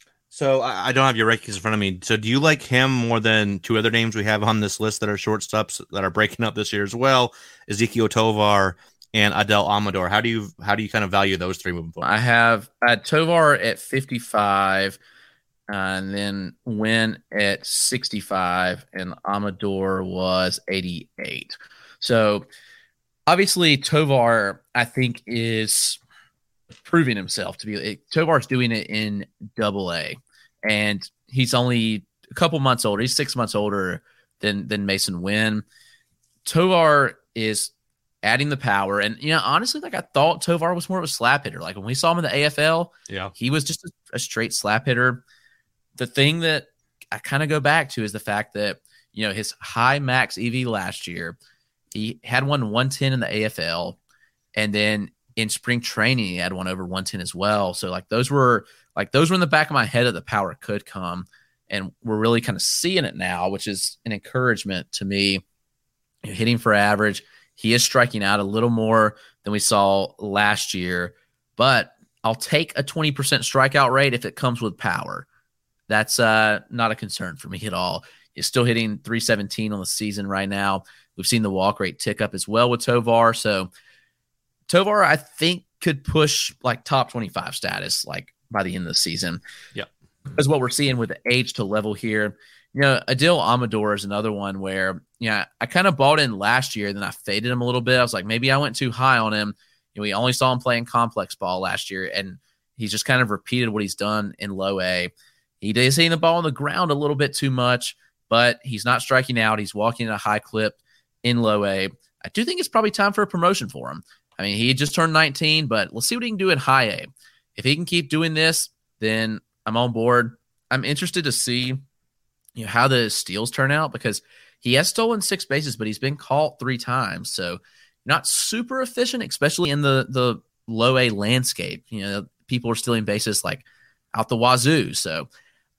So I don't have your rankings in front of me. So do you like him more than two other names we have on this list that are shortstops that are breaking up this year as well? Ezequiel Tovar and Adel Amador. How do you how do you kind of value those three moving forward? I have I had Tovar at fifty-five, uh, and then Wynn at sixty-five, and Amador was eighty-eight. So obviously Tovar, I think, is proving himself to be. Tovar's doing it in Double A, and he's only a couple months older. He's six months older than than Mason Wynn. Tovar is adding the power, and you know, honestly, like I thought Tovar was more of a slap hitter. Like when we saw him in the A F L, yeah, he was just a, a straight slap hitter. The thing that I kind of go back to is the fact that, you know, his high max E V last year, he had one one ten in the A F L, and then in spring training he had one over one ten as well. So like those were like those were in the back of my head that the power could come, and we're really kind of seeing it now, which is an encouragement to me. You're hitting for average. He is striking out a little more than we saw last year, but I'll take a twenty percent strikeout rate if it comes with power. That's uh, not a concern for me at all. He's still hitting three seventeen on the season right now. We've seen the walk rate tick up as well with Tovar. So Tovar, I think, could push like top twenty-five status like by the end of the season. Yeah. That's what we're seeing with the age to level here. You know, Adil Amador is another one where, you know, I kind of bought in last year, then I faded him a little bit. I was like, maybe I went too high on him. You know, we only saw him playing complex ball last year, and he's just kind of repeated what he's done in low A. He is hitting the ball on the ground a little bit too much, but he's not striking out. He's walking at a high clip in low A. I do think it's probably time for a promotion for him. I mean, he just turned nineteen, but let's see what he can do in high A. If he can keep doing this, then I'm on board. I'm interested to see, you know, how the steals turn out, because he has stolen six bases, but he's been caught three times. So not super efficient, especially in the, the low A landscape. You know, people are stealing bases like out the wazoo. So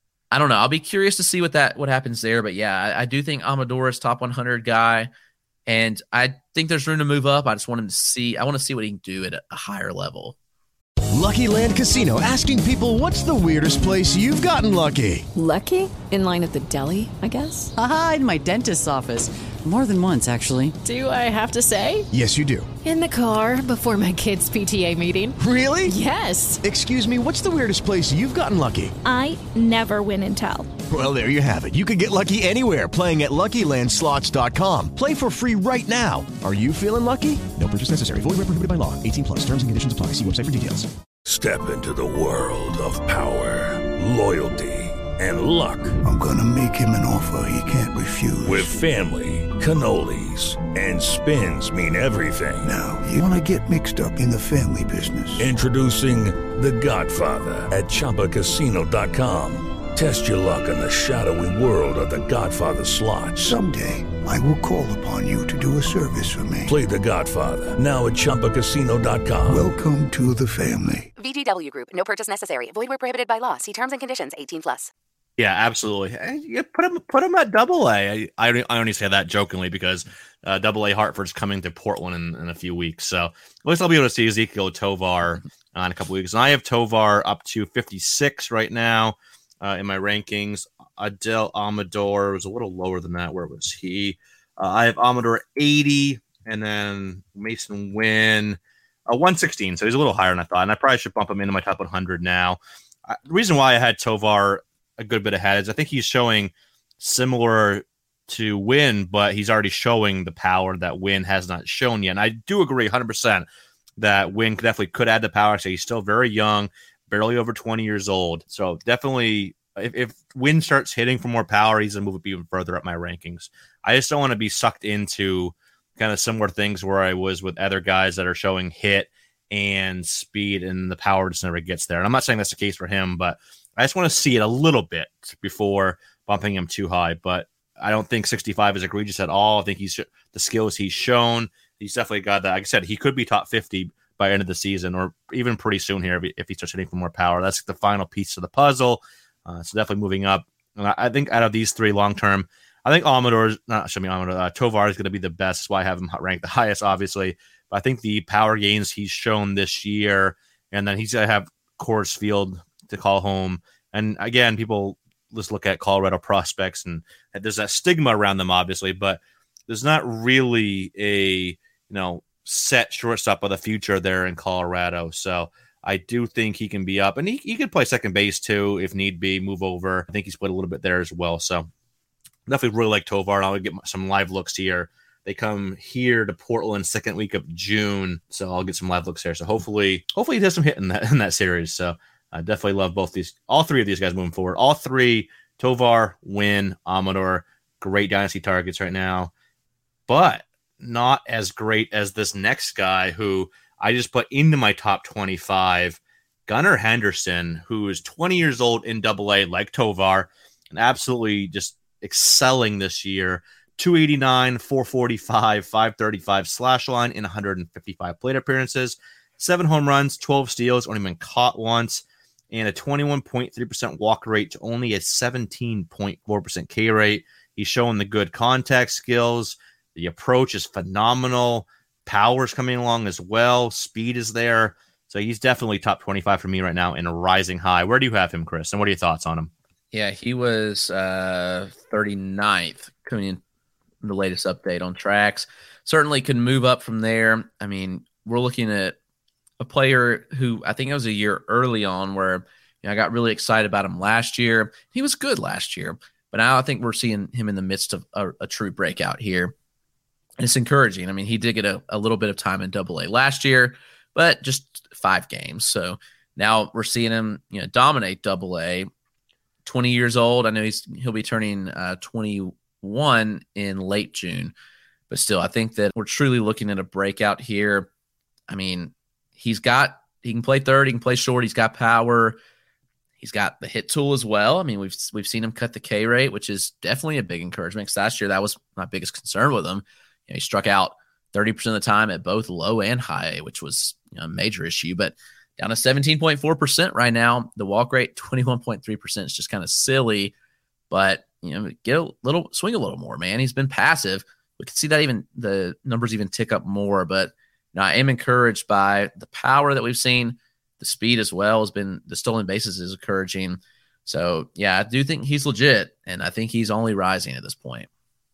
I don't know. I'll be curious to see what that, what happens there. But yeah, I, I do think Amador is top one hundred guy, and I think there's room to move up. I just want him to see, I want to see what he can do at a higher level. Lucky Land Casino, asking people, what's the weirdest place you've gotten lucky? Lucky? In line at the deli, I guess? Aha, in my dentist's office. More than once, actually. Do I have to say? Yes, you do. In the car before my kids' P T A meeting. Really? Yes. Excuse me, what's the weirdest place you've gotten lucky? I never win and tell. Well, there you have it. You can get lucky anywhere, playing at Lucky Land Slots dot com. Play for free right now. Are you feeling lucky? No purchase necessary. Void where prohibited by law. eighteen plus. Terms and conditions apply. See website for details. Step into the world of power, loyalty, and luck. I'm gonna make him an offer he can't refuse. With family, cannolis, and spins mean everything. Now, you wanna get mixed up in the family business. Introducing The Godfather at Chumba Casino dot com. Test your luck in the shadowy world of The Godfather slot. Someday, I will call upon you to do a service for me. Play The Godfather, now at Chumba Casino dot com. Welcome to the family. V G W Group. No purchase necessary. Void where prohibited by law. See terms and conditions. eighteen plus. Yeah, absolutely. You put him, put him at Double A. I, I, I only say that jokingly because uh, Double A Hartford's coming to Portland in, in a few weeks. So at least I'll be able to see Ezequiel Tovar uh, in a couple weeks. And I have Tovar up to fifty-six right now uh, in my rankings. Adel Amador was a little lower than that. Where was he? Uh, I have Amador eighty, and then Mason Wynn uh, one sixteen. So he's a little higher than I thought. And I probably should bump him into my top one hundred now. Uh, the reason why I had Tovar a good bit ahead is I think he's showing similar to Wynn, but he's already showing the power that Wynn has not shown yet. And I do agree one hundred percent that Wynn definitely could add the power. So he's still very young, barely over twenty years old. So definitely, if, if Wynn starts hitting for more power, he's going to move up even further up my rankings. I just don't want to be sucked into kind of similar things where I was with other guys that are showing hit and speed, and the power just never gets there. And I'm not saying that's the case for him, but I just want to see it a little bit before bumping him too high. But I don't think sixty-five is egregious at all. I think he's the skills he's shown. He's definitely got that. Like I said, he could be top fifty by end of the season, or even pretty soon here if he starts hitting for more power. That's the final piece of the puzzle. Uh, so definitely moving up. And I, I think out of these three long term, I think Amador, not show me Amador, uh, Tovar is going to be the best. That's why I have him ranked the highest, obviously. But I think the power gains he's shown this year, and then he's going to have Coors Field to call home. And again, people just look at Colorado prospects, and there's that stigma around them, obviously, but there's not really a, you know, set shortstop of the future there in Colorado. So I do think he can be up, and he, he could play second base too if need be, move over. I think he's played a little bit there as well. So definitely really like Tovar, and I'll get some live looks here. They come here to Portland second week of June, so I'll get some live looks there. So hopefully, hopefully he does some hit in that in that series. So I definitely love both these, all three of these guys moving forward. All three, Tovar, Wynn, Amador, great dynasty targets right now, but not as great as this next guy who I just put into my top twenty-five, Gunnar Henderson, who is twenty years old in Double A, like Tovar, and absolutely just excelling this year. two eighty-nine, four forty-five, five thirty-five slash line in one hundred fifty-five plate appearances, seven home runs, twelve steals, only been caught once, and a twenty-one point three percent walk rate to only a seventeen point four percent K rate. He's showing the good contact skills. The approach is phenomenal. Power's coming along as well. Speed is there. So he's definitely top twenty-five for me right now in a rising high. Where do you have him, Chris? And what are your thoughts on him? Yeah, he was uh, thirty-ninth coming in the latest update on Tracks. Certainly could move up from there. I mean, we're looking at a player who I think it was a year early on where you know, I got really excited about him last year. He was good last year, but now I think we're seeing him in the midst of a, a true breakout here. And it's encouraging. I mean, he did get a, a little bit of time in Double A last year, but just five games. So now we're seeing him, you know, dominate Double A. twenty years old. I know he's he'll be turning uh, twenty-one in late June, but still, I think that we're truly looking at a breakout here. I mean, he's got he can play third, he can play short, he's got power, he's got the hit tool as well. I mean, we've we've seen him cut the K rate, which is definitely a big encouragement. Because last year that was my biggest concern with him. You know, he struck out thirty percent of the time at both low and high, which was you know, a major issue, but down to seventeen point four percent right now. The walk rate, twenty-one point three percent is just kind of silly, but you know, get a little swing a little more, man. He's been passive. We can see that even the numbers even tick up more, but you know, I am encouraged by the power that we've seen. The speed as well has been, the stolen bases is encouraging. So yeah, I do think he's legit, and I think he's only rising at this point.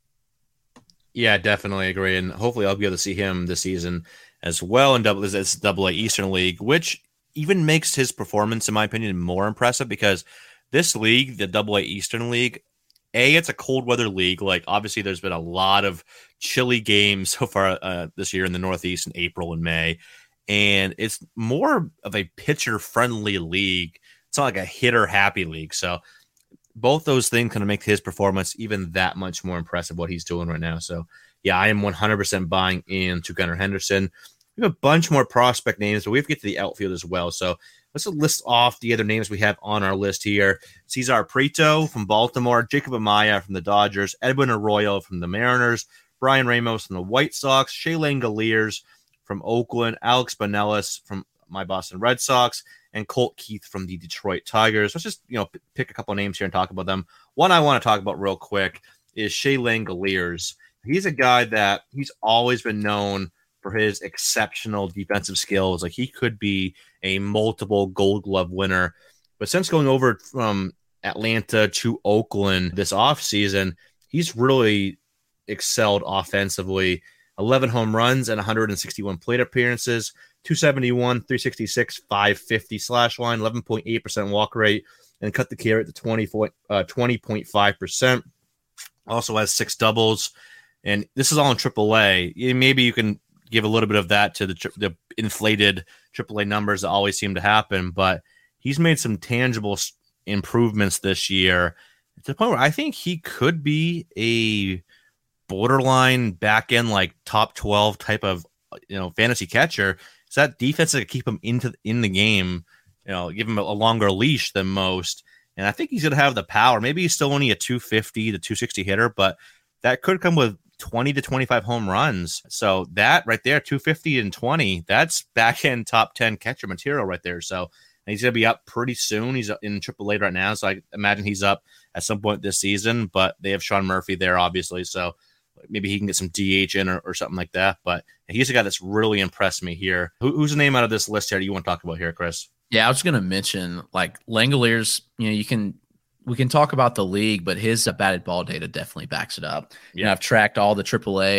Yeah, definitely agree. And hopefully I'll be able to see him this season as well in double as Double A Eastern League, which even makes his performance, in my opinion, more impressive because this league, the Double A Eastern League, A, it's a cold weather league. Like, obviously, there's been a lot of chilly games so far uh, this year in the Northeast in April and May. And it's more of a pitcher-friendly league. It's not like a hitter-happy league. So both those things kind of make his performance even that much more impressive, what he's doing right now. So, yeah, I am one hundred percent buying into Gunnar Henderson. We have a bunch more prospect names, but we have to get to the outfield as well. So let's list off the other names we have on our list here. Cesar Prieto from Baltimore, Jacob Amaya from the Dodgers, Edwin Arroyo from the Mariners, Brian Ramos from the White Sox, Shea Langoliers from Oakland, Alex Bonelis from my Boston Red Sox, and Colt Keith from the Detroit Tigers. Let's just, you know, p- pick a couple of names here and talk about them. One I want to talk about real quick is Shea Langoliers. He's a guy that he's always been known for his exceptional defensive skills. Like, he could be a multiple Gold Glove winner. But since going over from Atlanta to Oakland this offseason, he's really excelled offensively. eleven home runs and one hundred sixty-one plate appearances, two seventy-one, three sixty-six, five fifty slash line, eleven point eight percent walk rate, and cut the K rate to twenty point five percent. Also has six doubles. And this is all in triple A. Maybe you can give a little bit of that to the, tri- the inflated triple A numbers that always seem to happen, but he's made some tangible improvements this year to the point where I think he could be a borderline back end, like top twelve type of, you know, fantasy catcher. So that defense that keep him into in the game, you know, give him a, a longer leash than most. And I think he's going to have the power. Maybe he's still only a two fifty to two sixty hitter, but that could come with twenty to twenty-five home runs. So that right there, two fifty and twenty, that's back end top ten catcher material right there. So he's going to be up pretty soon. He's in triple A right now. So I imagine he's up at some point this season, but they have Sean Murphy there, obviously. So maybe he can get some D H in or, or something like that. But he's a guy that's really impressed me here. Who, who's the name out of this list here do you want to talk about here, Chris? Yeah, I was going to mention, like, Langoliers, you know, you can we can talk about the league, but his batted ball data definitely backs it up. Yeah, you know, I've tracked all the triple A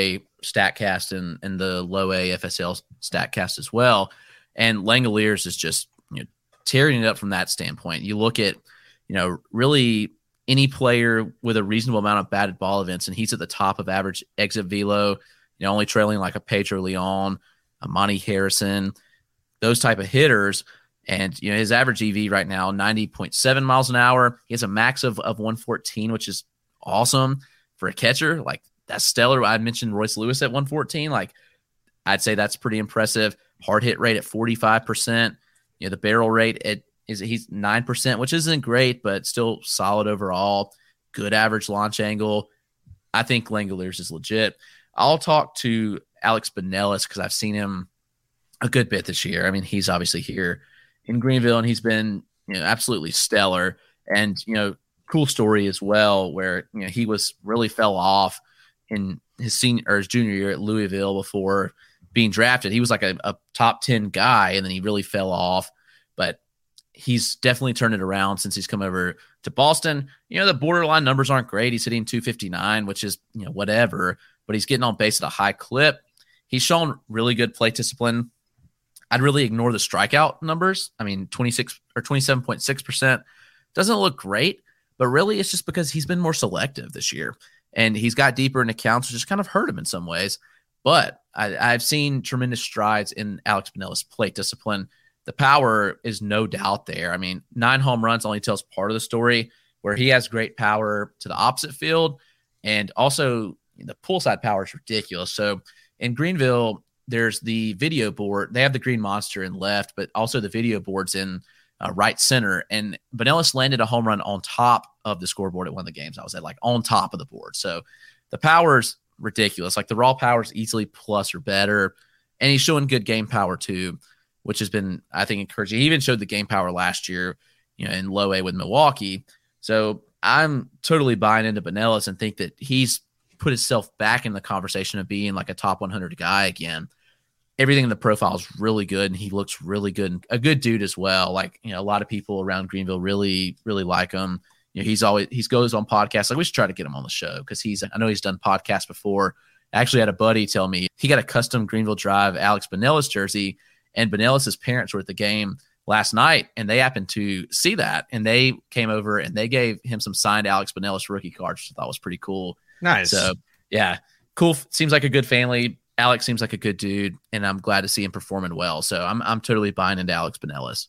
StatCast and, and the low A F S L StatCast as well. And Langoliers is just, you know, tearing it up from that standpoint. You look at, you know, really any player with a reasonable amount of batted ball events, and he's at the top of average exit velo, you know, only trailing like a Pedro Leon, a Monty Harrison, those type of hitters. And, you know, his average E V right now, ninety point seven miles an hour. He has a max of, of one fourteen, which is awesome for a catcher. Like, that's stellar. I mentioned Royce Lewis at one fourteen. Like, I'd say that's pretty impressive. Hard hit rate at forty-five percent. You know, the barrel rate at is he's nine percent, which isn't great, but still solid overall. Good average launch angle. I think Langoliers is legit. I'll talk to Alex Binelas because I've seen him a good bit this year. I mean, he's obviously here in Greenville, and he's been, you know, absolutely stellar. And, you know, cool story as well, where, you know, he was really fell off in his senior or his junior year at Louisville before being drafted. He was like a, a top ten guy, and then he really fell off. But he's definitely turned it around since he's come over to Boston. You know, the borderline numbers aren't great. He's hitting two fifty-nine, which is, you know, whatever, but he's getting on base at a high clip. He's shown really good plate discipline. I'd really ignore the strikeout numbers. I mean, twenty-six or twenty-seven point six percent doesn't look great, but really it's just because he's been more selective this year, and he's got deeper in accounts, which just kind of hurt him in some ways. But I, I've seen tremendous strides in Alex Binelas' plate discipline. The power is no doubt there. I mean, nine home runs only tells part of the story, where he has great power to the opposite field, and also the pull side power is ridiculous. So in Greenville, there's the video board. They have the green monster in left, but also the video board's in uh, right center. And Binelas landed a home run on top of the scoreboard at one of the games I was at, like on top of the board. So the power's ridiculous. Like, the raw power is easily plus or better. And he's showing good game power too, which has been, I think, encouraging. He even showed the game power last year, you know, in low A with Milwaukee. So I'm totally buying into Binelas and think that he's put himself back in the conversation of being like a top one hundred guy again. Everything in the profile is really good, and he looks really good, and a good dude as well. Like, you know, a lot of people around Greenville really, really like him. You know, he's always, he goes on podcasts. Like, we should try to get him on the show, because he's, I know he's done podcasts before. I actually had a buddy tell me he got a custom Greenville Drive Alex Binelas jersey, and Binelas' parents were at the game last night, and they happened to see that, and they came over and they gave him some signed Alex Binelas rookie cards, which I thought was pretty cool. Nice. So yeah, cool. Seems like a good family. Alex seems like a good dude, and I'm glad to see him performing well. So I'm I'm totally buying into Alex Binelas.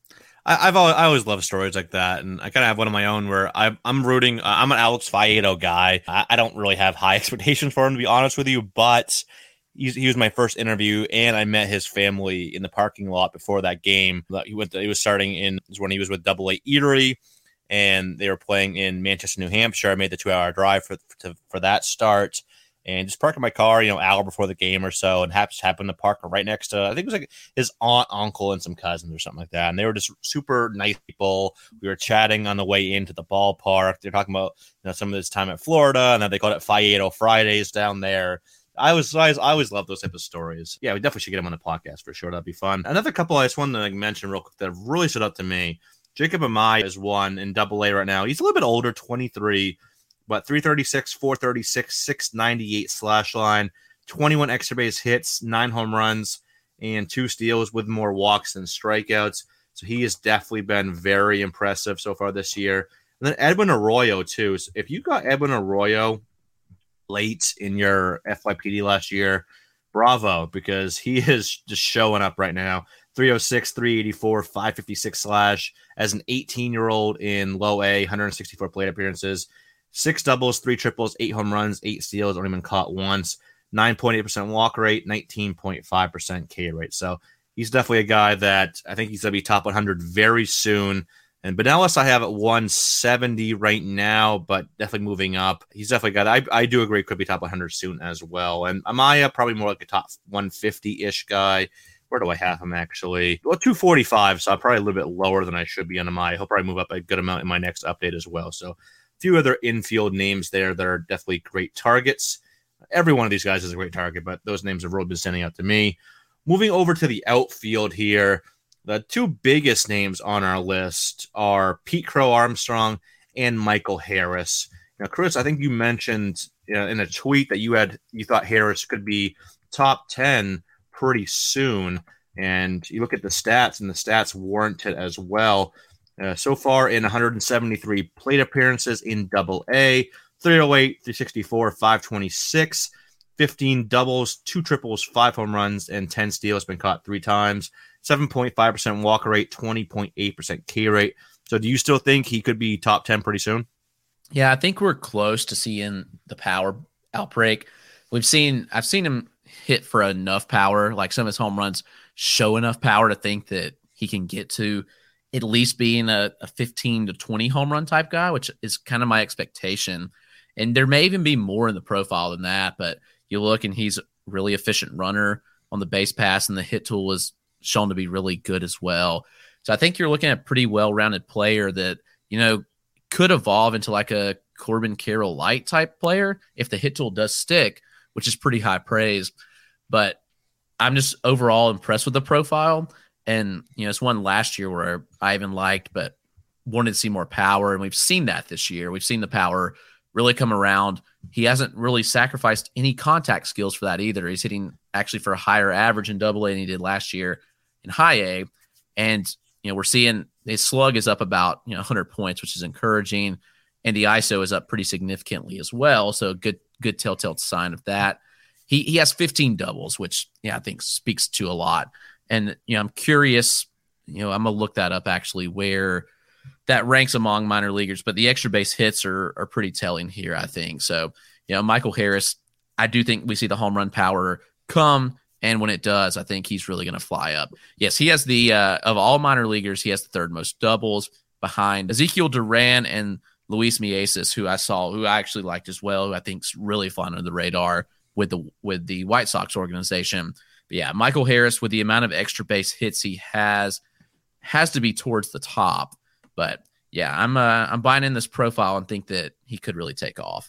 I, I've always, I always love stories like that, and I kind of have one of my own where I'm I'm rooting. Uh, I'm an Alex Faedo guy. I, I don't really have high expectations for him, to be honest with you, but he's, he was my first interview, and I met his family in the parking lot before that game. He went. To, he was starting in when he was with Double A Eatery, and they were playing in Manchester, New Hampshire. I made the two-hour drive for to, for that start. And just parking my car, you know, hour before the game or so, and happens happened to park right next to, I think it was like his aunt, uncle, and some cousins or something like that. And they were just super nice people. We were chatting on the way into the ballpark. They're talking about, you know, some of this time at Florida, and then they called it Faedo Fridays down there. I was, I, was, I always love those type of stories. Yeah, we definitely should get him on the podcast for sure. That'd be fun. Another couple I just wanted to like, mention real quick that really stood out to me. Jacob Amaya is one in Double A right now. He's a little bit older, twenty-three. But three thirty-six, four thirty-six, six ninety-eight slash line, twenty-one extra base hits, nine home runs, and two steals with more walks than strikeouts. So he has definitely been very impressive so far this year. And then Edwin Arroyo, too. So if you got Edwin Arroyo late in your F Y P D last year, bravo, because he is just showing up right now. three oh six, three eighty-four, five fifty-six slash as an eighteen-year-old in low A, one hundred sixty-four plate appearances. Six doubles, three triples, eight home runs, eight steals, only been caught once. nine point eight percent walk rate, nineteen point five percent K rate. So he's definitely a guy that I think he's going to be top one hundred very soon. And Binelas I have at one seventy right now, but definitely moving up. He's definitely a guy that I, I do agree could be top one hundred soon as well. And Amaya, probably more like a top one fifty-ish guy. Where do I have him, actually? Well, two forty-five, so I'm probably a little bit lower than I should be on Amaya. He'll probably move up a good amount in my next update as well. So few other infield names there that are definitely great targets. Every one of these guys is a great target, but those names have really been standing out to me. Moving over to the outfield here, the two biggest names on our list are Pete Crow Armstrong and Michael Harris. Now, Chris, I think you mentioned uh, in a tweet that you had you thought Harris could be top ten pretty soon, and you look at the stats, and the stats warrant it as well. Uh, so far in one hundred seventy-three plate appearances in Double A, three oh eight, three sixty-four, five twenty-six, fifteen doubles, two triples, five home runs, and ten steals. Been caught three times. seven point five percent walk rate, twenty point eight percent K rate. So do you still think he could be top ten pretty soon? Yeah, I think we're close to seeing the power outbreak. We've seen, I've seen him hit for enough power, like some of his home runs show enough power to think that he can get to at least being a, a fifteen to twenty home run type guy, which is kind of my expectation. And there may even be more in the profile than that, but you look and he's a really efficient runner on the base pass, and the hit tool was shown to be really good as well. So I think you're looking at a pretty well-rounded player that, you know, could evolve into like a Corbin Carroll light type player if the hit tool does stick, which is pretty high praise. But I'm just overall impressed with the profile. And, you know, it's one last year where I even liked, but wanted to see more power. And we've seen that this year. We've seen the power really come around. He hasn't really sacrificed any contact skills for that either. He's hitting actually for a higher average in Double A than he did last year in High A. And, you know, we're seeing his slug is up about, you know, one hundred points, which is encouraging. And the I S O is up pretty significantly as well. So good, good telltale sign of that. He he has fifteen doubles, which, yeah, I think speaks to a lot. And, you know, I'm curious, you know, I'm going to look that up actually where that ranks among minor leaguers, but the extra base hits are are pretty telling here, I think. So, you know, Michael Harris, I do think we see the home run power come. And when it does, I think he's really going to fly up. Yes, he has the, uh, of all minor leaguers, he has the third most doubles behind Ezekiel Duran and Luis Mieses, who I saw, who I actually liked as well, who I think's really flying under the radar with the with the White Sox organization. But yeah, Michael Harris, with the amount of extra base hits he has, has to be towards the top. But yeah, I'm uh, I'm buying in this profile and think that he could really take off.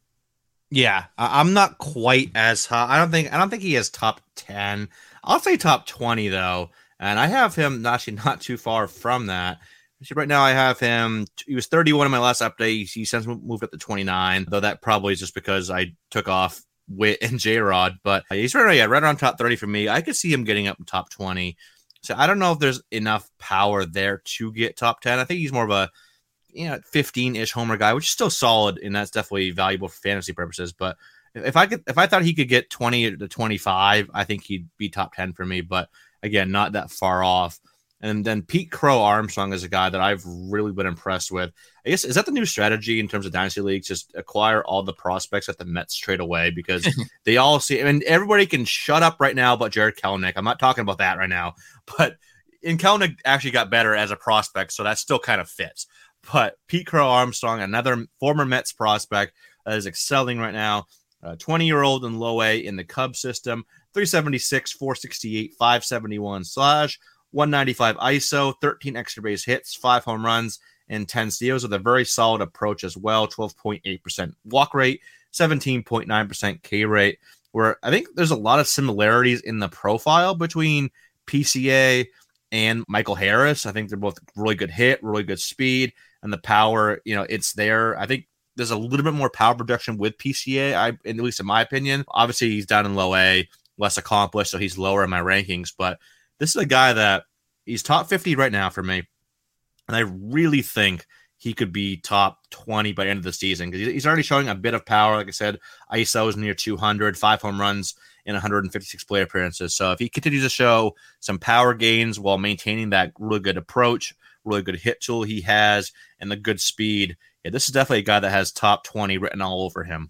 Yeah, I'm not quite as high. I don't think I don't think he has top ten. I'll say top twenty though, and I have him actually not too far from that. Right now, I have him. He was thirty-one in my last update. He since moved up to twenty-nine, though that probably is just because I took off Witt and J-Rod. But he's right, yeah, right around top thirty for me. I could see him getting up in top twenty. So I don't know if there's enough power there to get top ten. I think he's more of a, you know, fifteen-ish homer guy, which is still solid, and that's definitely valuable for fantasy purposes. But if I could, if I thought he could get twenty to twenty-five, I think he'd be top ten for me. But again, not that far off. And then Pete Crow Armstrong is a guy that I've really been impressed with. I guess, is that the new strategy in terms of dynasty leagues? Just acquire all the prospects that the Mets trade away, because they all see, I mean, everybody can shut up right now but Jared Kelenic. I'm not talking about that right now, but in Kelenic actually got better as a prospect, so that still kind of fits. But Pete Crow Armstrong, another former Mets prospect that is excelling right now, a twenty-year-old in low A in the Cubs system, three seventy-six, four sixty-eight, five seventy-one slash, one ninety-five I S O, thirteen extra base hits, five home runs, and ten steals with a very solid approach as well, twelve point eight percent walk rate, seventeen point nine percent K rate, where I think there's a lot of similarities in the profile between P C A and Michael Harris. I think they're both really good hit, really good speed, and the power, you know, it's there. I think there's a little bit more power production with P C A, I, at least in my opinion. Obviously, he's down in low A, less accomplished, so he's lower in my rankings, but this is a guy that he's top fifty right now for me, and I really think he could be top twenty by the end of the season because he's already showing a bit of power. Like I said, I S O is near two hundred, five home runs in one hundred fifty-six plate appearances. So if he continues to show some power gains while maintaining that really good approach, really good hit tool he has, and the good speed, yeah, this is definitely a guy that has top twenty written all over him.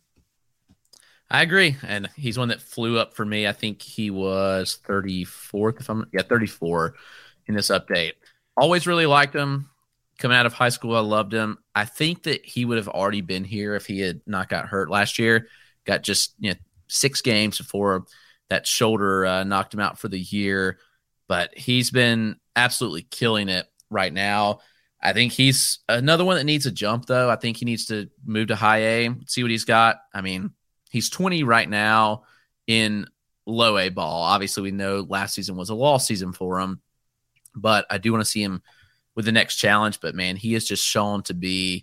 I agree, and he's one that flew up for me. I think he was thirty-fourth, if I'm yeah, thirty-four in this update. Always really liked him. Coming out of high school, I loved him. I think that he would have already been here if he had not got hurt last year. Got just you know six games before that shoulder uh, knocked him out for the year, but he's been absolutely killing it right now. I think he's another one that needs a jump, though. I think he needs to move to high A, see what he's got. I mean, he's twenty right now in low A ball. Obviously, we know last season was a lost season for him, but I do want to see him with the next challenge. But, man, he has just shown to be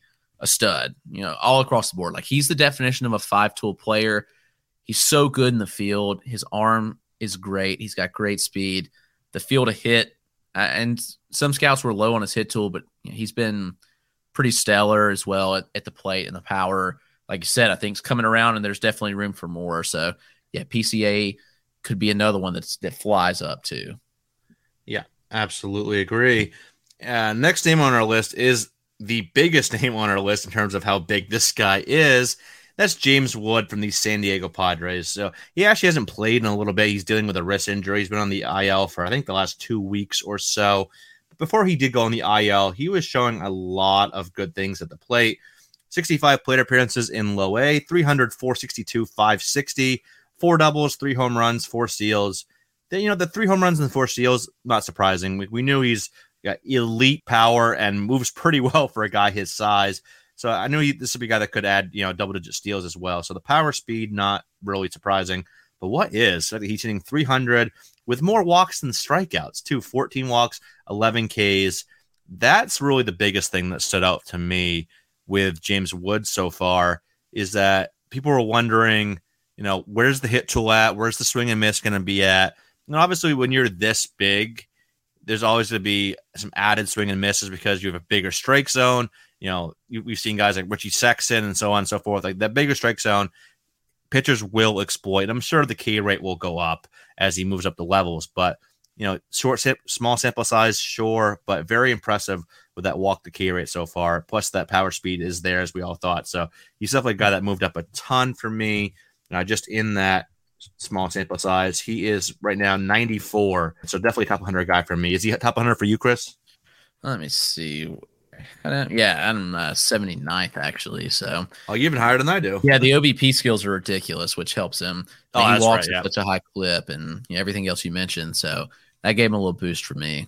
a stud, you know, all across the board. Like, he's the definition of a five-tool player. He's so good in the field. His arm is great. He's got great speed. The field of hit, uh, and some scouts were low on his hit tool, but you know, he's been pretty stellar as well at, at the plate and the power. Like you said, I think it's coming around, and there's definitely room for more. So, yeah, P C A could be another one that's that flies up too. Yeah, absolutely agree. Uh, next name on our list is the biggest name on our list in terms of how big this guy is. That's James Wood from the San Diego Padres. So he actually hasn't played in a little bit. He's dealing with a wrist injury. He's been on the I L for, I think, the last two weeks or so. But before he did go on the I L, he was showing a lot of good things at the plate. sixty-five plate appearances in low A, three hundred, four sixty-two, five sixty, four doubles, three home runs, four steals. Then, you know, the three home runs and four steals, not surprising. We, we knew he's got elite power and moves pretty well for a guy his size. So I knew he, this would be a guy that could add, you know, double-digit steals as well. So the power, speed, not really surprising. But what is? He's hitting three hundred with more walks than strikeouts, too. fourteen walks, eleven Ks. That's really the biggest thing that stood out to me with James Wood so far, is that people were wondering, you know, where's the hit tool at? Where's the swing and miss going to be at? And obviously, when you're this big, there's always going to be some added swing and misses because you have a bigger strike zone. You know, we've seen guys like Richie Sexson and so on and so forth. Like that bigger strike zone, pitchers will exploit. I'm sure the K rate will go up as he moves up the levels. But, you know, short, small sample size, sure, but very impressive with that walk to K rate so far. Plus, that power speed is there, as we all thought. So he's definitely a guy that moved up a ton for me. Uh, just in that small sample size, he is right now ninety-four. So definitely top one hundred guy for me. Is he top one hundred for you, Chris? Let me see. Yeah, I'm uh, seventy-ninth actually. So, oh, you're even higher than I do. Yeah, the O B P skills are ridiculous, which helps him. Oh, he that's walks right, yeah. at such a high clip, and you know, everything else you mentioned. So that gave him a little boost for me.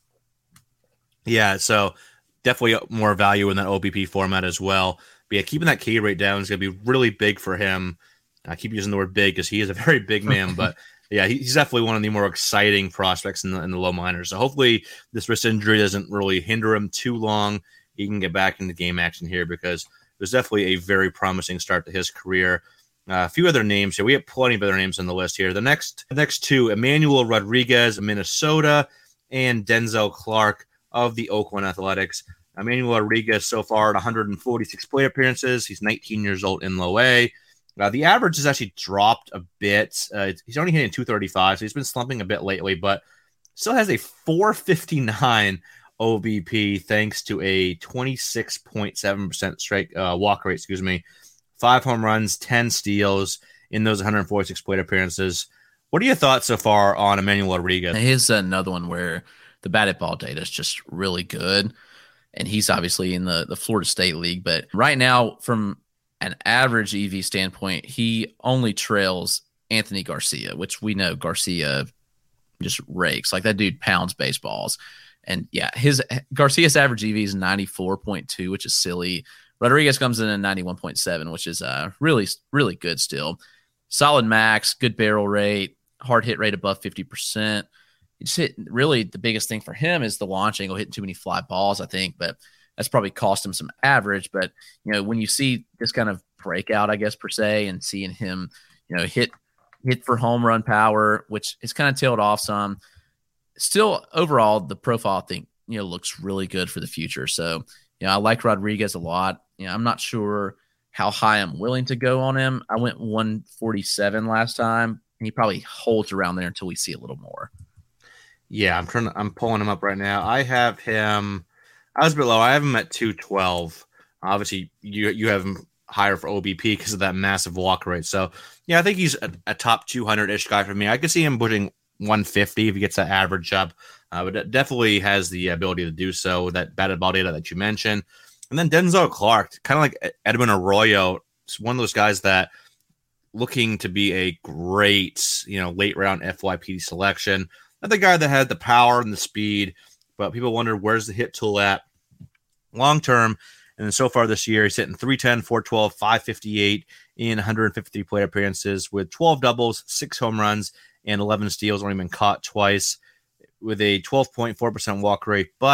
Yeah, so definitely more value in that O B P format as well. But yeah, keeping that K rate down is going to be really big for him. I keep using the word big because he is a very big man, but yeah, he's definitely one of the more exciting prospects in the, in the low minors. So hopefully this wrist injury doesn't really hinder him too long. He can get back into game action here because there's definitely a very promising start to his career. Uh, a few other names here. We have plenty of other names on the list here. The next, the next two, Emmanuel Rodriguez of Minnesota and Denzel Clark of the Oakland Athletics. Emmanuel Rodriguez so far at one hundred forty-six plate appearances. He's nineteen years old in low A. Uh, the average has actually dropped a bit. Uh, he's only hitting two thirty-five, so he's been slumping a bit lately, but still has a four fifty-nine O B P thanks to a twenty-six point seven percent strike uh, walk rate, excuse me, five home runs, ten steals in those one hundred forty-six plate appearances. What are your thoughts so far on Emmanuel Rodriguez? Here's another one where the batted ball data is just really good, and he's obviously in the, the Florida State League, but right now from an average E V standpoint, he only trails Anthony Garcia, which we know Garcia just rakes. Like that dude pounds baseballs. And yeah, his Garcia's average E V is ninety-four point two, which is silly. Rodriguez comes in at ninety-one point seven, which is uh, really, really good still. Solid max, good barrel rate, hard hit rate above fifty percent. It's hit, really the biggest thing for him is the launch angle, hitting too many fly balls, I think, but that's probably cost him some average. But, you know, when you see this kind of breakout, I guess, per se, and seeing him, you know, hit hit for home run power, which is kind of tailed off some, still overall, the profile, I think, you know, looks really good for the future. So, you know, I like Rodriguez a lot. You know, I'm not sure how high I'm willing to go on him. I went one forty-seven last time, and he probably holds around there until we see a little more. Yeah, I'm trying to, I'm pulling him up right now. I have him, I was below. I have him at two twelve. Obviously, you you have him higher for O B P because of that massive walk rate. So, yeah, I think he's a, a top two hundred-ish guy for me. I could see him pushing one fifty if he gets that average up. Uh, but it definitely has the ability to do so with that batted ball data that you mentioned. And then Denzel Clark, kind of like Edwin Arroyo, is one of those guys that looking to be a great, you know, late round F Y P D selection. Not the guy that had the power and the speed, but people wonder where's the hit tool at long term. And then so far this year, he's hitting three ten, four twelve, five fifty-eight in one hundred fifty-three plate appearances with twelve doubles, six home runs, and eleven steals, only been caught twice, with a twelve point four percent walk rate, but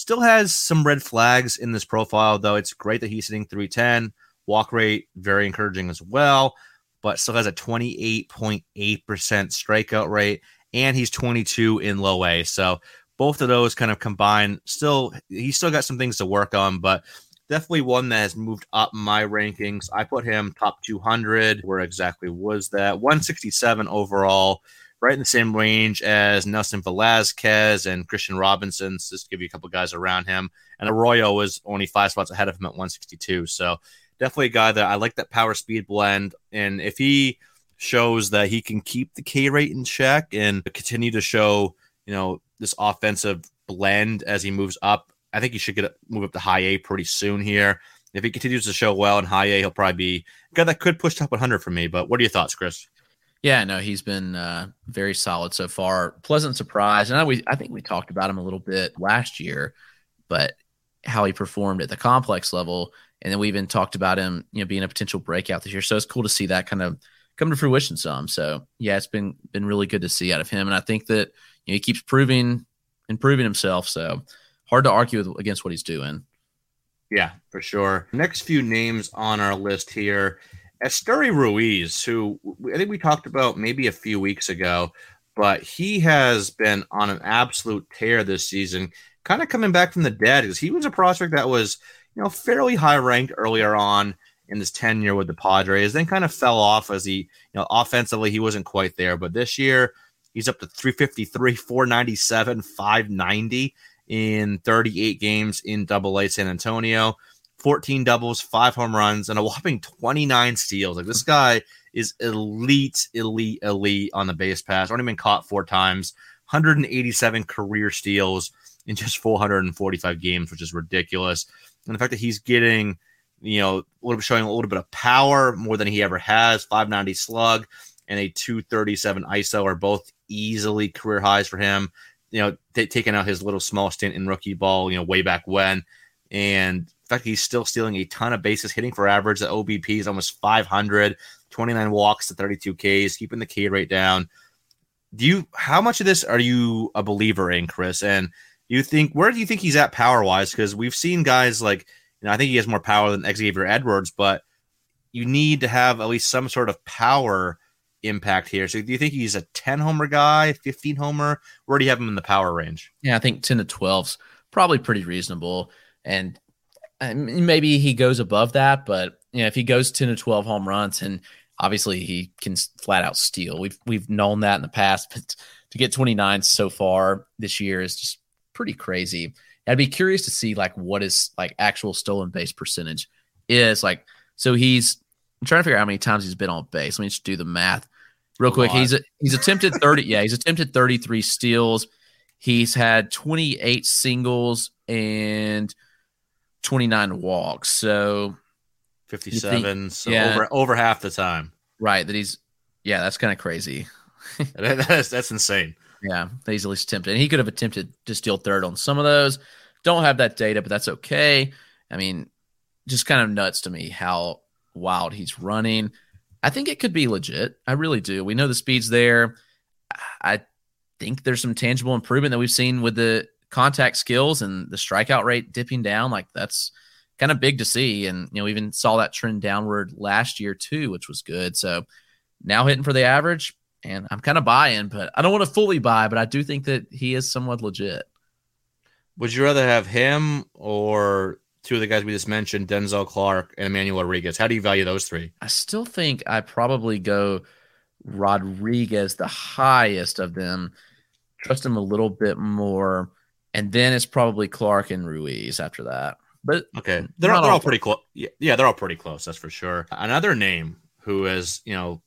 Still has some red flags in this profile, though. It's great that he's hitting three ten. Walk rate, very encouraging as well, but still has a twenty-eight point eight percent strikeout rate, and he's twenty-two in low A. So both of those kind of combined, still, he's still got some things to work on, but definitely one that has moved up my rankings. I put him top two hundred. Where exactly was that? one sixty-seven overall, right in the same range as Nelson Velasquez and Christian Robinson, just to give you a couple guys around him. And Arroyo was only five spots ahead of him at one sixty-two. So definitely a guy that I like, that power speed blend. And if he shows that he can keep the K rate in check and continue to show, you know, this offensive blend as he moves up, I think he should get move up to high A pretty soon here. If he continues to show well in high A, he'll probably be a guy that could push top one hundred for me. But what are your thoughts, Chris? Yeah, no, he's been uh, very solid so far. Pleasant surprise. And I, we, I think we talked about him a little bit last year, but how he performed at the complex level. And then we even talked about him, you know, being a potential breakout this year. So it's cool to see that kind of come to fruition some. So yeah, it's been been really good to see out of him. And I think that, you know, he keeps proving, improving himself. So hard to argue with, against what he's doing. Yeah, for sure. Next few names on our list here. Esteury Ruiz, who I think we talked about maybe a few weeks ago, but he has been on an absolute tear this season, kind of coming back from the dead, because he was a prospect that was, you know, fairly high ranked earlier on in his tenure with the Padres, then kind of fell off as he, you know, offensively, he wasn't quite there. But this year, he's up to three fifty-three, four ninety-seven, five ninety in thirty-eight games in Double A San Antonio. fourteen doubles, five home runs, and a whopping twenty-nine steals. Like, this guy is elite, elite, elite on the base pass. Only been caught four times, one hundred eighty-seven career steals in just four hundred forty-five games, which is ridiculous. And the fact that he's getting, you know, a little bit, showing a little bit of power more than he ever has, five ninety slug and a two thirty-seven I S O are both easily career highs for him. You know, t- taking out his little small stint in rookie ball, you know, way back when. And the fact that he's still stealing a ton of bases, hitting for average. The O B P is almost five hundred, twenty-nine walks to thirty-two Ks, keeping the K rate down. Do you, how much of this are you a believer in, Chris? And you think, where do you think he's at power wise? Because we've seen guys like, you know, I think he has more power than Xavier Edwards, but you need to have at least some sort of power impact here. So do you think he's a ten homer guy, fifteen homer? Where do you have him in the power range? Yeah, I think ten to twelve's probably pretty reasonable. And maybe he goes above that, but you know, if he goes ten to twelve home runs, and obviously he can flat out steal. We've we've known that in the past, but to get twenty-nine so far this year is just pretty crazy. I'd be curious to see like what his like actual stolen base percentage is. Like, so he's I'm trying to figure out how many times he's been on base. Let me just do the math real quick. He's a, he's attempted thirty. Yeah, he's attempted thirty-three steals. He's had twenty-eight singles and twenty-nine walks. So fifty-seven. Think, so yeah, over over half the time. Right. That he's yeah, that's kind of crazy. that's that's insane. Yeah, that he's at least attempted. And he could have attempted to steal third on some of those. Don't have that data, but that's okay. I mean, just kind of nuts to me how wild he's running. I think it could be legit. I really do. We know the speed's there. I think there's some tangible improvement that we've seen with the contact skills and the strikeout rate dipping down. Like, that's kind of big to see. And, you know, we even saw that trend downward last year too, which was good. So now hitting for the average, and I'm kind of buying, but I don't want to fully buy, but I do think that he is somewhat legit. Would you rather have him or two of the guys we just mentioned, Denzel Clark and Emmanuel Rodriguez? How do you value those three? I still think I probably go Rodriguez, the highest of them. Trust him a little bit more. And then it's probably Clark and Ruiz after that. But okay, they're all, they're all pretty close. Yeah, yeah, they're all pretty close. That's for sure. Another name who has, you know,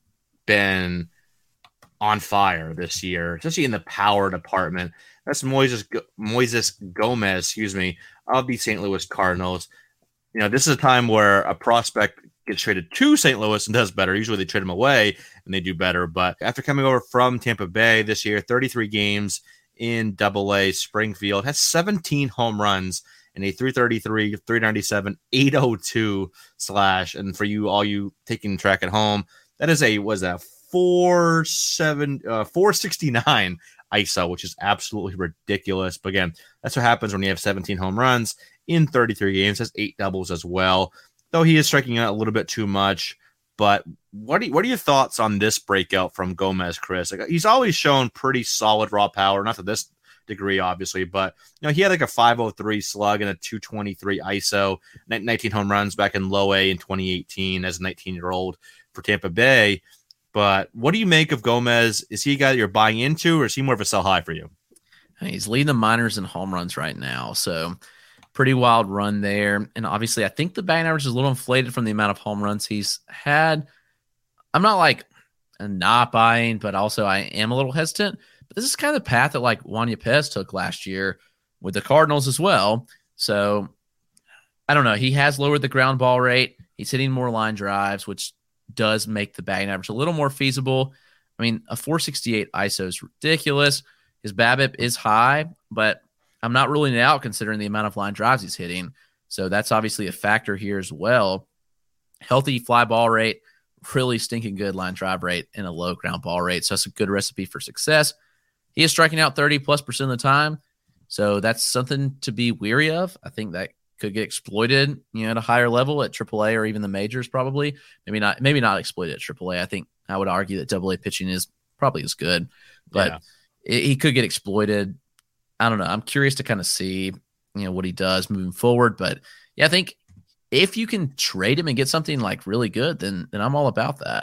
been on fire this year, especially in the power department, that's Moises Moises Gomez, excuse me, of the Saint Louis Cardinals. You know, this is a time where a prospect gets traded to Saint Louis and does better. Usually they trade him away and they do better. But after coming over from Tampa Bay this year, thirty-three games in Double A Springfield, has seventeen home runs and a three thirty-three, three ninety-seven, eight oh two slash. And for you, all you taking track at home, that is a, was a four seven uh, four sixty-nine I S O, which is absolutely ridiculous. But again, that's what happens when you have seventeen home runs in thirty-three games. Has eight doubles as well, though he is striking out a little bit too much. But what are, what are your thoughts on this breakout from Gomez, Chris? Like, he's always shown pretty solid raw power, not to this degree, obviously, but you know, he had like a five oh three slug and a two twenty-three I S O, nineteen home runs back in low A in twenty eighteen as a nineteen-year-old for Tampa Bay. But what do you make of Gomez? Is he a guy that you're buying into, or is he more of a sell high for you? He's leading the minors in home runs right now, so pretty wild run there. And obviously, I think the batting average is a little inflated from the amount of home runs he's had. I'm not like not buying, but also I am a little hesitant. But this is kind of the path that like Juan Yepez took last year with the Cardinals as well. So I don't know. He has lowered the ground ball rate. He's hitting more line drives, which does make the batting average a little more feasible. I mean, a four sixty-eight I S O is ridiculous. His BABIP is high, but I'm not ruling it out considering the amount of line drives he's hitting. So that's obviously a factor here as well. Healthy fly ball rate, really stinking good line drive rate, and a low ground ball rate. So that's a good recipe for success. He is striking out thirty plus percent of the time. So that's something to be weary of. I think that could get exploited, you know, at a higher level at triple A or even the majors, probably. Maybe not, maybe not exploited at triple A. I think I would argue that double A pitching is probably as good, but yeah. it, he could get exploited. I don't know. I'm curious to kind of see, you know, what he does moving forward. But yeah, I think if you can trade him and get something like really good, then then I'm all about that.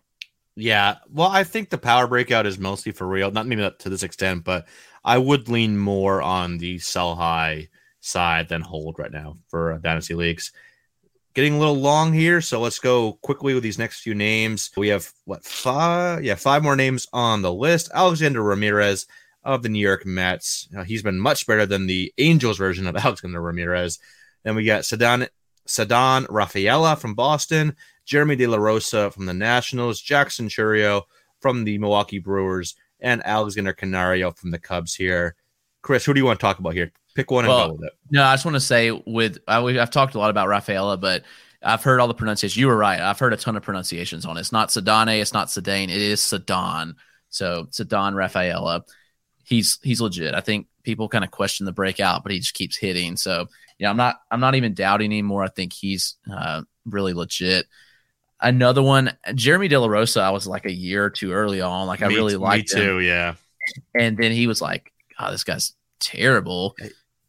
Yeah, well, I think the power breakout is mostly for real. Not maybe not to this extent, but I would lean more on the sell high side than hold right now for uh, Dynasty Leagues. Getting a little long here, so let's go quickly with these next few names. We have, what, five? Yeah, five more names on the list. Alexander Ramirez of the New York Mets. You know, he's been much better than the Angels version of Alexander Ramirez. Then we got Ceddanne, Ceddanne Rafaela from Boston, Jeremy De La Rosa from the Nationals, Jackson Chourio from the Milwaukee Brewers, and Alexander Canario from the Cubs here. Chris, who do you want to talk about here? Pick one and well, go with it. No, I just want to say with I, I've talked a lot about Rafaela, but I've heard all the pronunciations. You were right. I've heard a ton of pronunciations on it. It's not Ceddanne. It's not Ceddanne. It is Ceddanne. So Ceddanne Rafaela. He's he's legit. I think people kind of question the breakout, but he just keeps hitting. So yeah, I'm not I'm not even doubting anymore. I think he's uh, really legit. Another one, Jeremy De La Rosa, I was like a year or two early on. Like I me, really liked me too, him. yeah. And then he was like, "God, this guy's terrible."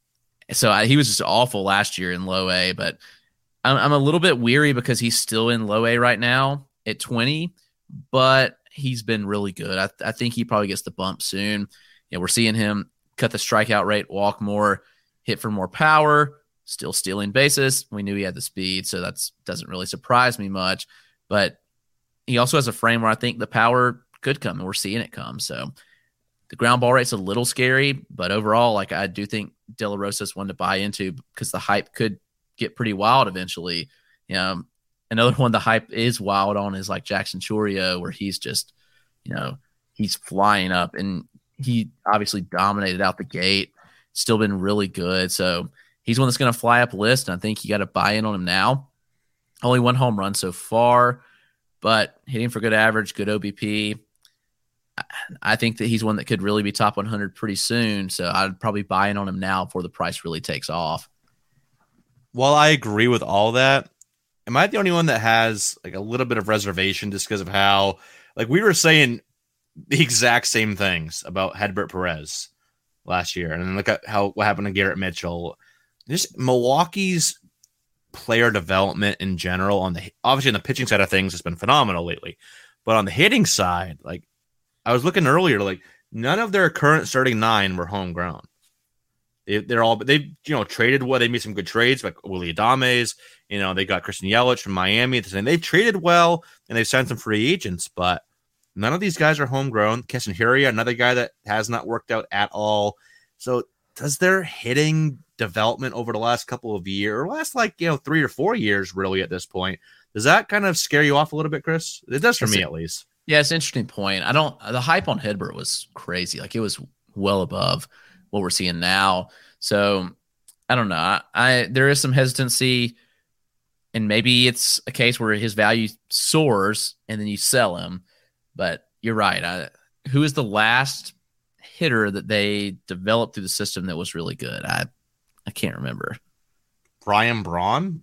So I, he was just awful last year in low A. But I'm, I'm a little bit weary because he's still in low A right now at twenty. But he's been really good. I, I think he probably gets the bump soon. Yeah, we're seeing him cut the strikeout rate, walk more, hit for more power. Still stealing bases. We knew he had the speed, so that doesn't really surprise me much. But he also has a frame where I think the power could come, and we're seeing it come. So the ground ball rate's a little scary, but overall, like I do think De La Rosa is one to buy into because the hype could get pretty wild eventually. You know, another one the hype is wild on is like Jackson Chourio, where he's just, you know, he's flying up, and he obviously dominated out the gate. Still been really good, so he's one that's going to fly up list, and I think you got to buy in on him now. Only one home run so far, but hitting for good average, good O B P. I think that he's one that could really be top one hundred pretty soon, so I'd probably buy in on him now before the price really takes off. While I agree with all that, am I the only one that has like a little bit of reservation just because of how, like we were saying the exact same things about Hedbert Perez last year, and then look at how what happened to Garrett Mitchell. Just Milwaukee's player development in general on the obviously on the pitching side of things has been phenomenal lately, but on the hitting side, like I was looking earlier, like none of their current starting nine were homegrown. They, they're all they you know traded what they made some good trades like Willie Adames. You know they got Christian Yelich from Miami. They've traded well and they've signed some free agents, but none of these guys are homegrown. Keston Hiura, another guy that has not worked out at all. So does their hitting development over the last couple of years, or last like, you know, three or four years really at this point, does that kind of scare you off a little bit, Chris? It does for That's me a, at least. Yeah, it's an interesting point. I don't, the hype on Hedbert was crazy. Like it was well above what we're seeing now. So I don't know. I, I there is some hesitancy, and maybe it's a case where his value soars and then you sell him. But you're right. I, who is the last hitter that they developed through the system that was really good? I I can't remember. Brian Braun?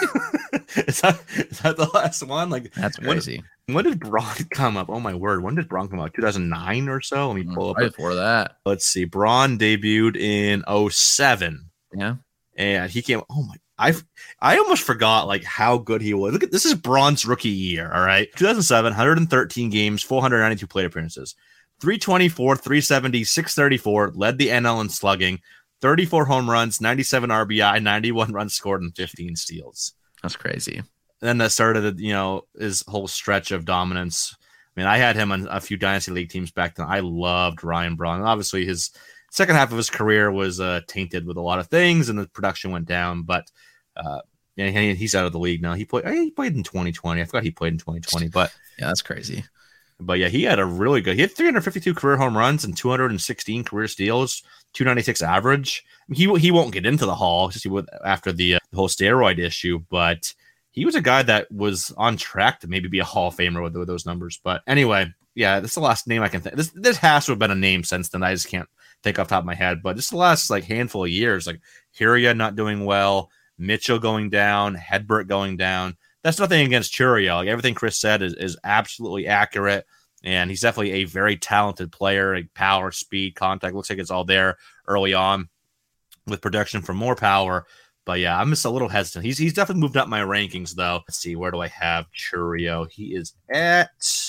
is, that, is that the last one? Like That's crazy. When, when did Braun come up? Oh my word. When did Braun come up? two thousand nine or so? Let me pull up. Right before that. Let's see. Braun debuted in oh seven. Yeah. And he came. Oh my. I I almost forgot like how good he was. Look at this is Braun's rookie year. All right. two thousand seven, one hundred thirteen games, four hundred ninety-two plate appearances, three twenty-four, three seventy, six thirty-four, led the N L in slugging, thirty-four home runs, ninety-seven R B I, ninety-one runs scored, and fifteen steals. That's crazy. And then that started, you know, his whole stretch of dominance. I mean, I had him on a few Dynasty League teams back then. I loved Ryan Braun. And obviously, his second half of his career was uh, tainted with a lot of things, and the production went down. But uh, yeah, he's out of the league now. He played. He played in twenty twenty. I forgot he played in twenty twenty. But yeah, that's crazy. But yeah, he had a really good. He had three hundred fifty-two career home runs and two hundred sixteen career steals, two ninety-six average. He he won't get into the Hall just after the, uh, the whole steroid issue, but he was a guy that was on track to maybe be a Hall of Famer with, with those numbers. But anyway, yeah, this is the last name I can think. This this has to have been a name since then. I just can't think off the top of my head. But just the last like handful of years, like Hiria not doing well, Mitchell going down, Hedbert going down. That's nothing against Churiel. Like everything Chris said is, is absolutely accurate, and he's definitely a very talented player. Like power, speed, contact. Looks like it's all there early on with production for more power. But yeah, I'm just a little hesitant. He's he's definitely moved up my rankings though. Let's see, where do I have Churiel? He is at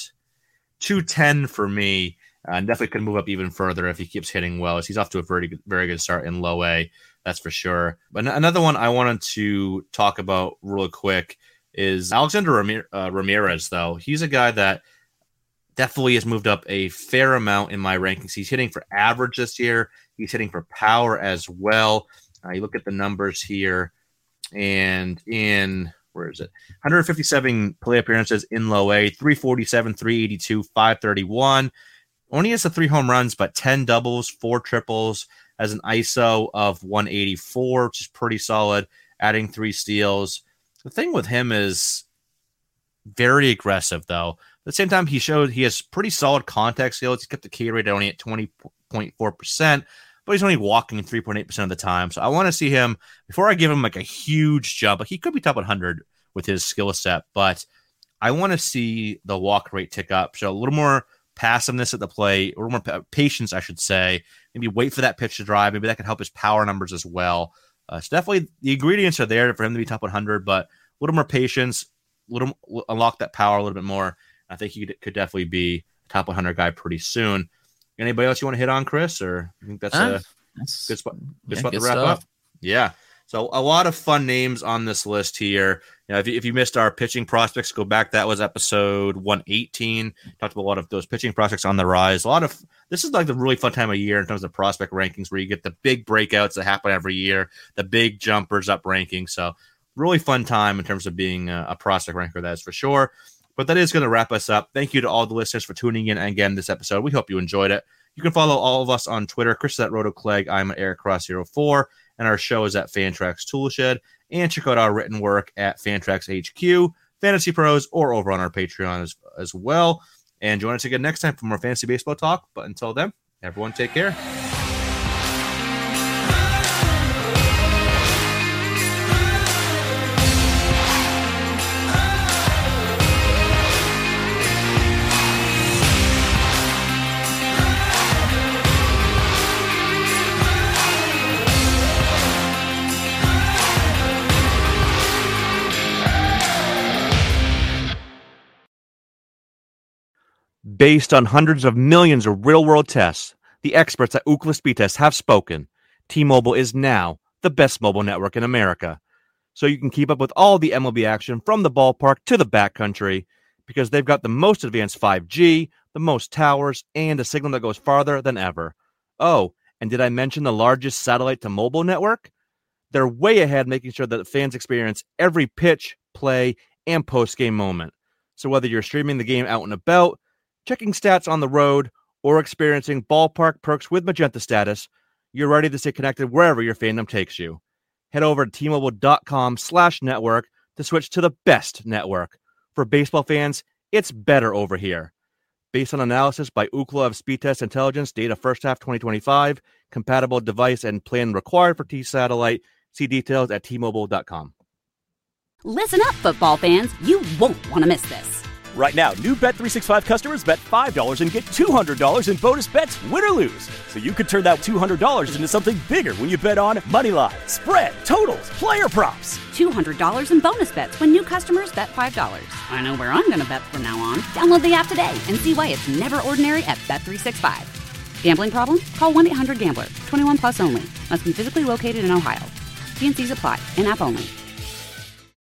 two ten for me, uh, and definitely could move up even further if he keeps hitting well. He's off to a very good, very good start in low A, that's for sure. But another one I wanted to talk about real quick is Alexander Ramir- uh, Ramirez, though. He's a guy that definitely has moved up a fair amount in my rankings. He's hitting for average this year. He's hitting for power as well. Uh, you look at the numbers here, and in, where is it? one hundred fifty-seven play appearances in low A, three forty-seven, three eighty-two, five thirty-one. Only has the three home runs, but ten doubles, four triples, has an I S O of one eighty-four, which is pretty solid, adding three steals. The thing with him is very aggressive, though. At the same time, he showed he has pretty solid contact skills. He kept the K rate only at twenty point four percent, but he's only walking three point eight percent of the time. So I want to see him, before I give him like a huge jump, like he could be top one hundred with his skill set, but I want to see the walk rate tick up. So a little more passiveness at the plate, a little more patience, I should say. Maybe wait for that pitch to drive. Maybe that could help his power numbers as well. Uh, so definitely the ingredients are there for him to be top one hundred, but a little more patience, a little unlock that power a little bit more. I think he could definitely be a top one hundred guy pretty soon. Anybody else you want to hit on, Chris? Or I think that's uh, a that's, good spot, good yeah, spot good to wrap stuff. up. Yeah. So a lot of fun names on this list here. You know, if you, if you missed our pitching prospects, go back. That was episode one eighteen. Talked about a lot of those pitching prospects on the rise. A lot of this is like the really fun time of year in terms of prospect rankings, where you get the big breakouts that happen every year, the big jumpers up rankings. So really fun time in terms of being a, a prospect ranker, that's for sure. But that is going to wrap us up. Thank you to all the listeners for tuning in again this episode. We hope you enjoyed it. You can follow all of us on Twitter. Chris is at RotoClegg. I'm at Eric Cross zero four. And our show is at Fantrax Toolshed. And check out our written work at Fantrax H Q, Fantasy Pros, or over on our Patreon as, as well. And join us again next time for more fantasy baseball talk. But until then, everyone take care. Based on hundreds of millions of real-world tests, the experts at Ookla Speed Test have spoken. T-Mobile is now the best mobile network in America. So you can keep up with all the M L B action from the ballpark to the backcountry, because they've got the most advanced five G, the most towers, and a signal that goes farther than ever. Oh, and did I mention the largest satellite-to-mobile network? They're way ahead, making sure that fans experience every pitch, play, and post-game moment. So whether you're streaming the game out and about, checking stats on the road, or experiencing ballpark perks with Magenta Status, you're ready to stay connected wherever your fandom takes you. Head over to T-Mobile.com slash network to switch to the best network. For baseball fans, it's better over here. Based on analysis by Ookla of Speed Test Intelligence, data first half twenty twenty-five, compatible device and plan required for T-Satellite. See details at T Mobile dot com. Listen up, football fans. You won't want to miss this. Right now, new Bet three sixty-five customers bet five dollars and get two hundred dollars in bonus bets, win or lose. So you could turn that two hundred dollars into something bigger when you bet on money line, spread, totals, player props. two hundred dollars in bonus bets when new customers bet five dollars. I know where I'm going to bet from now on. Download the app today and see why it's never ordinary at Bet three sixty-five. Gambling problem? Call one eight hundred gambler. twenty-one plus only. Must be physically located in Ohio. T and C's apply. In-app only.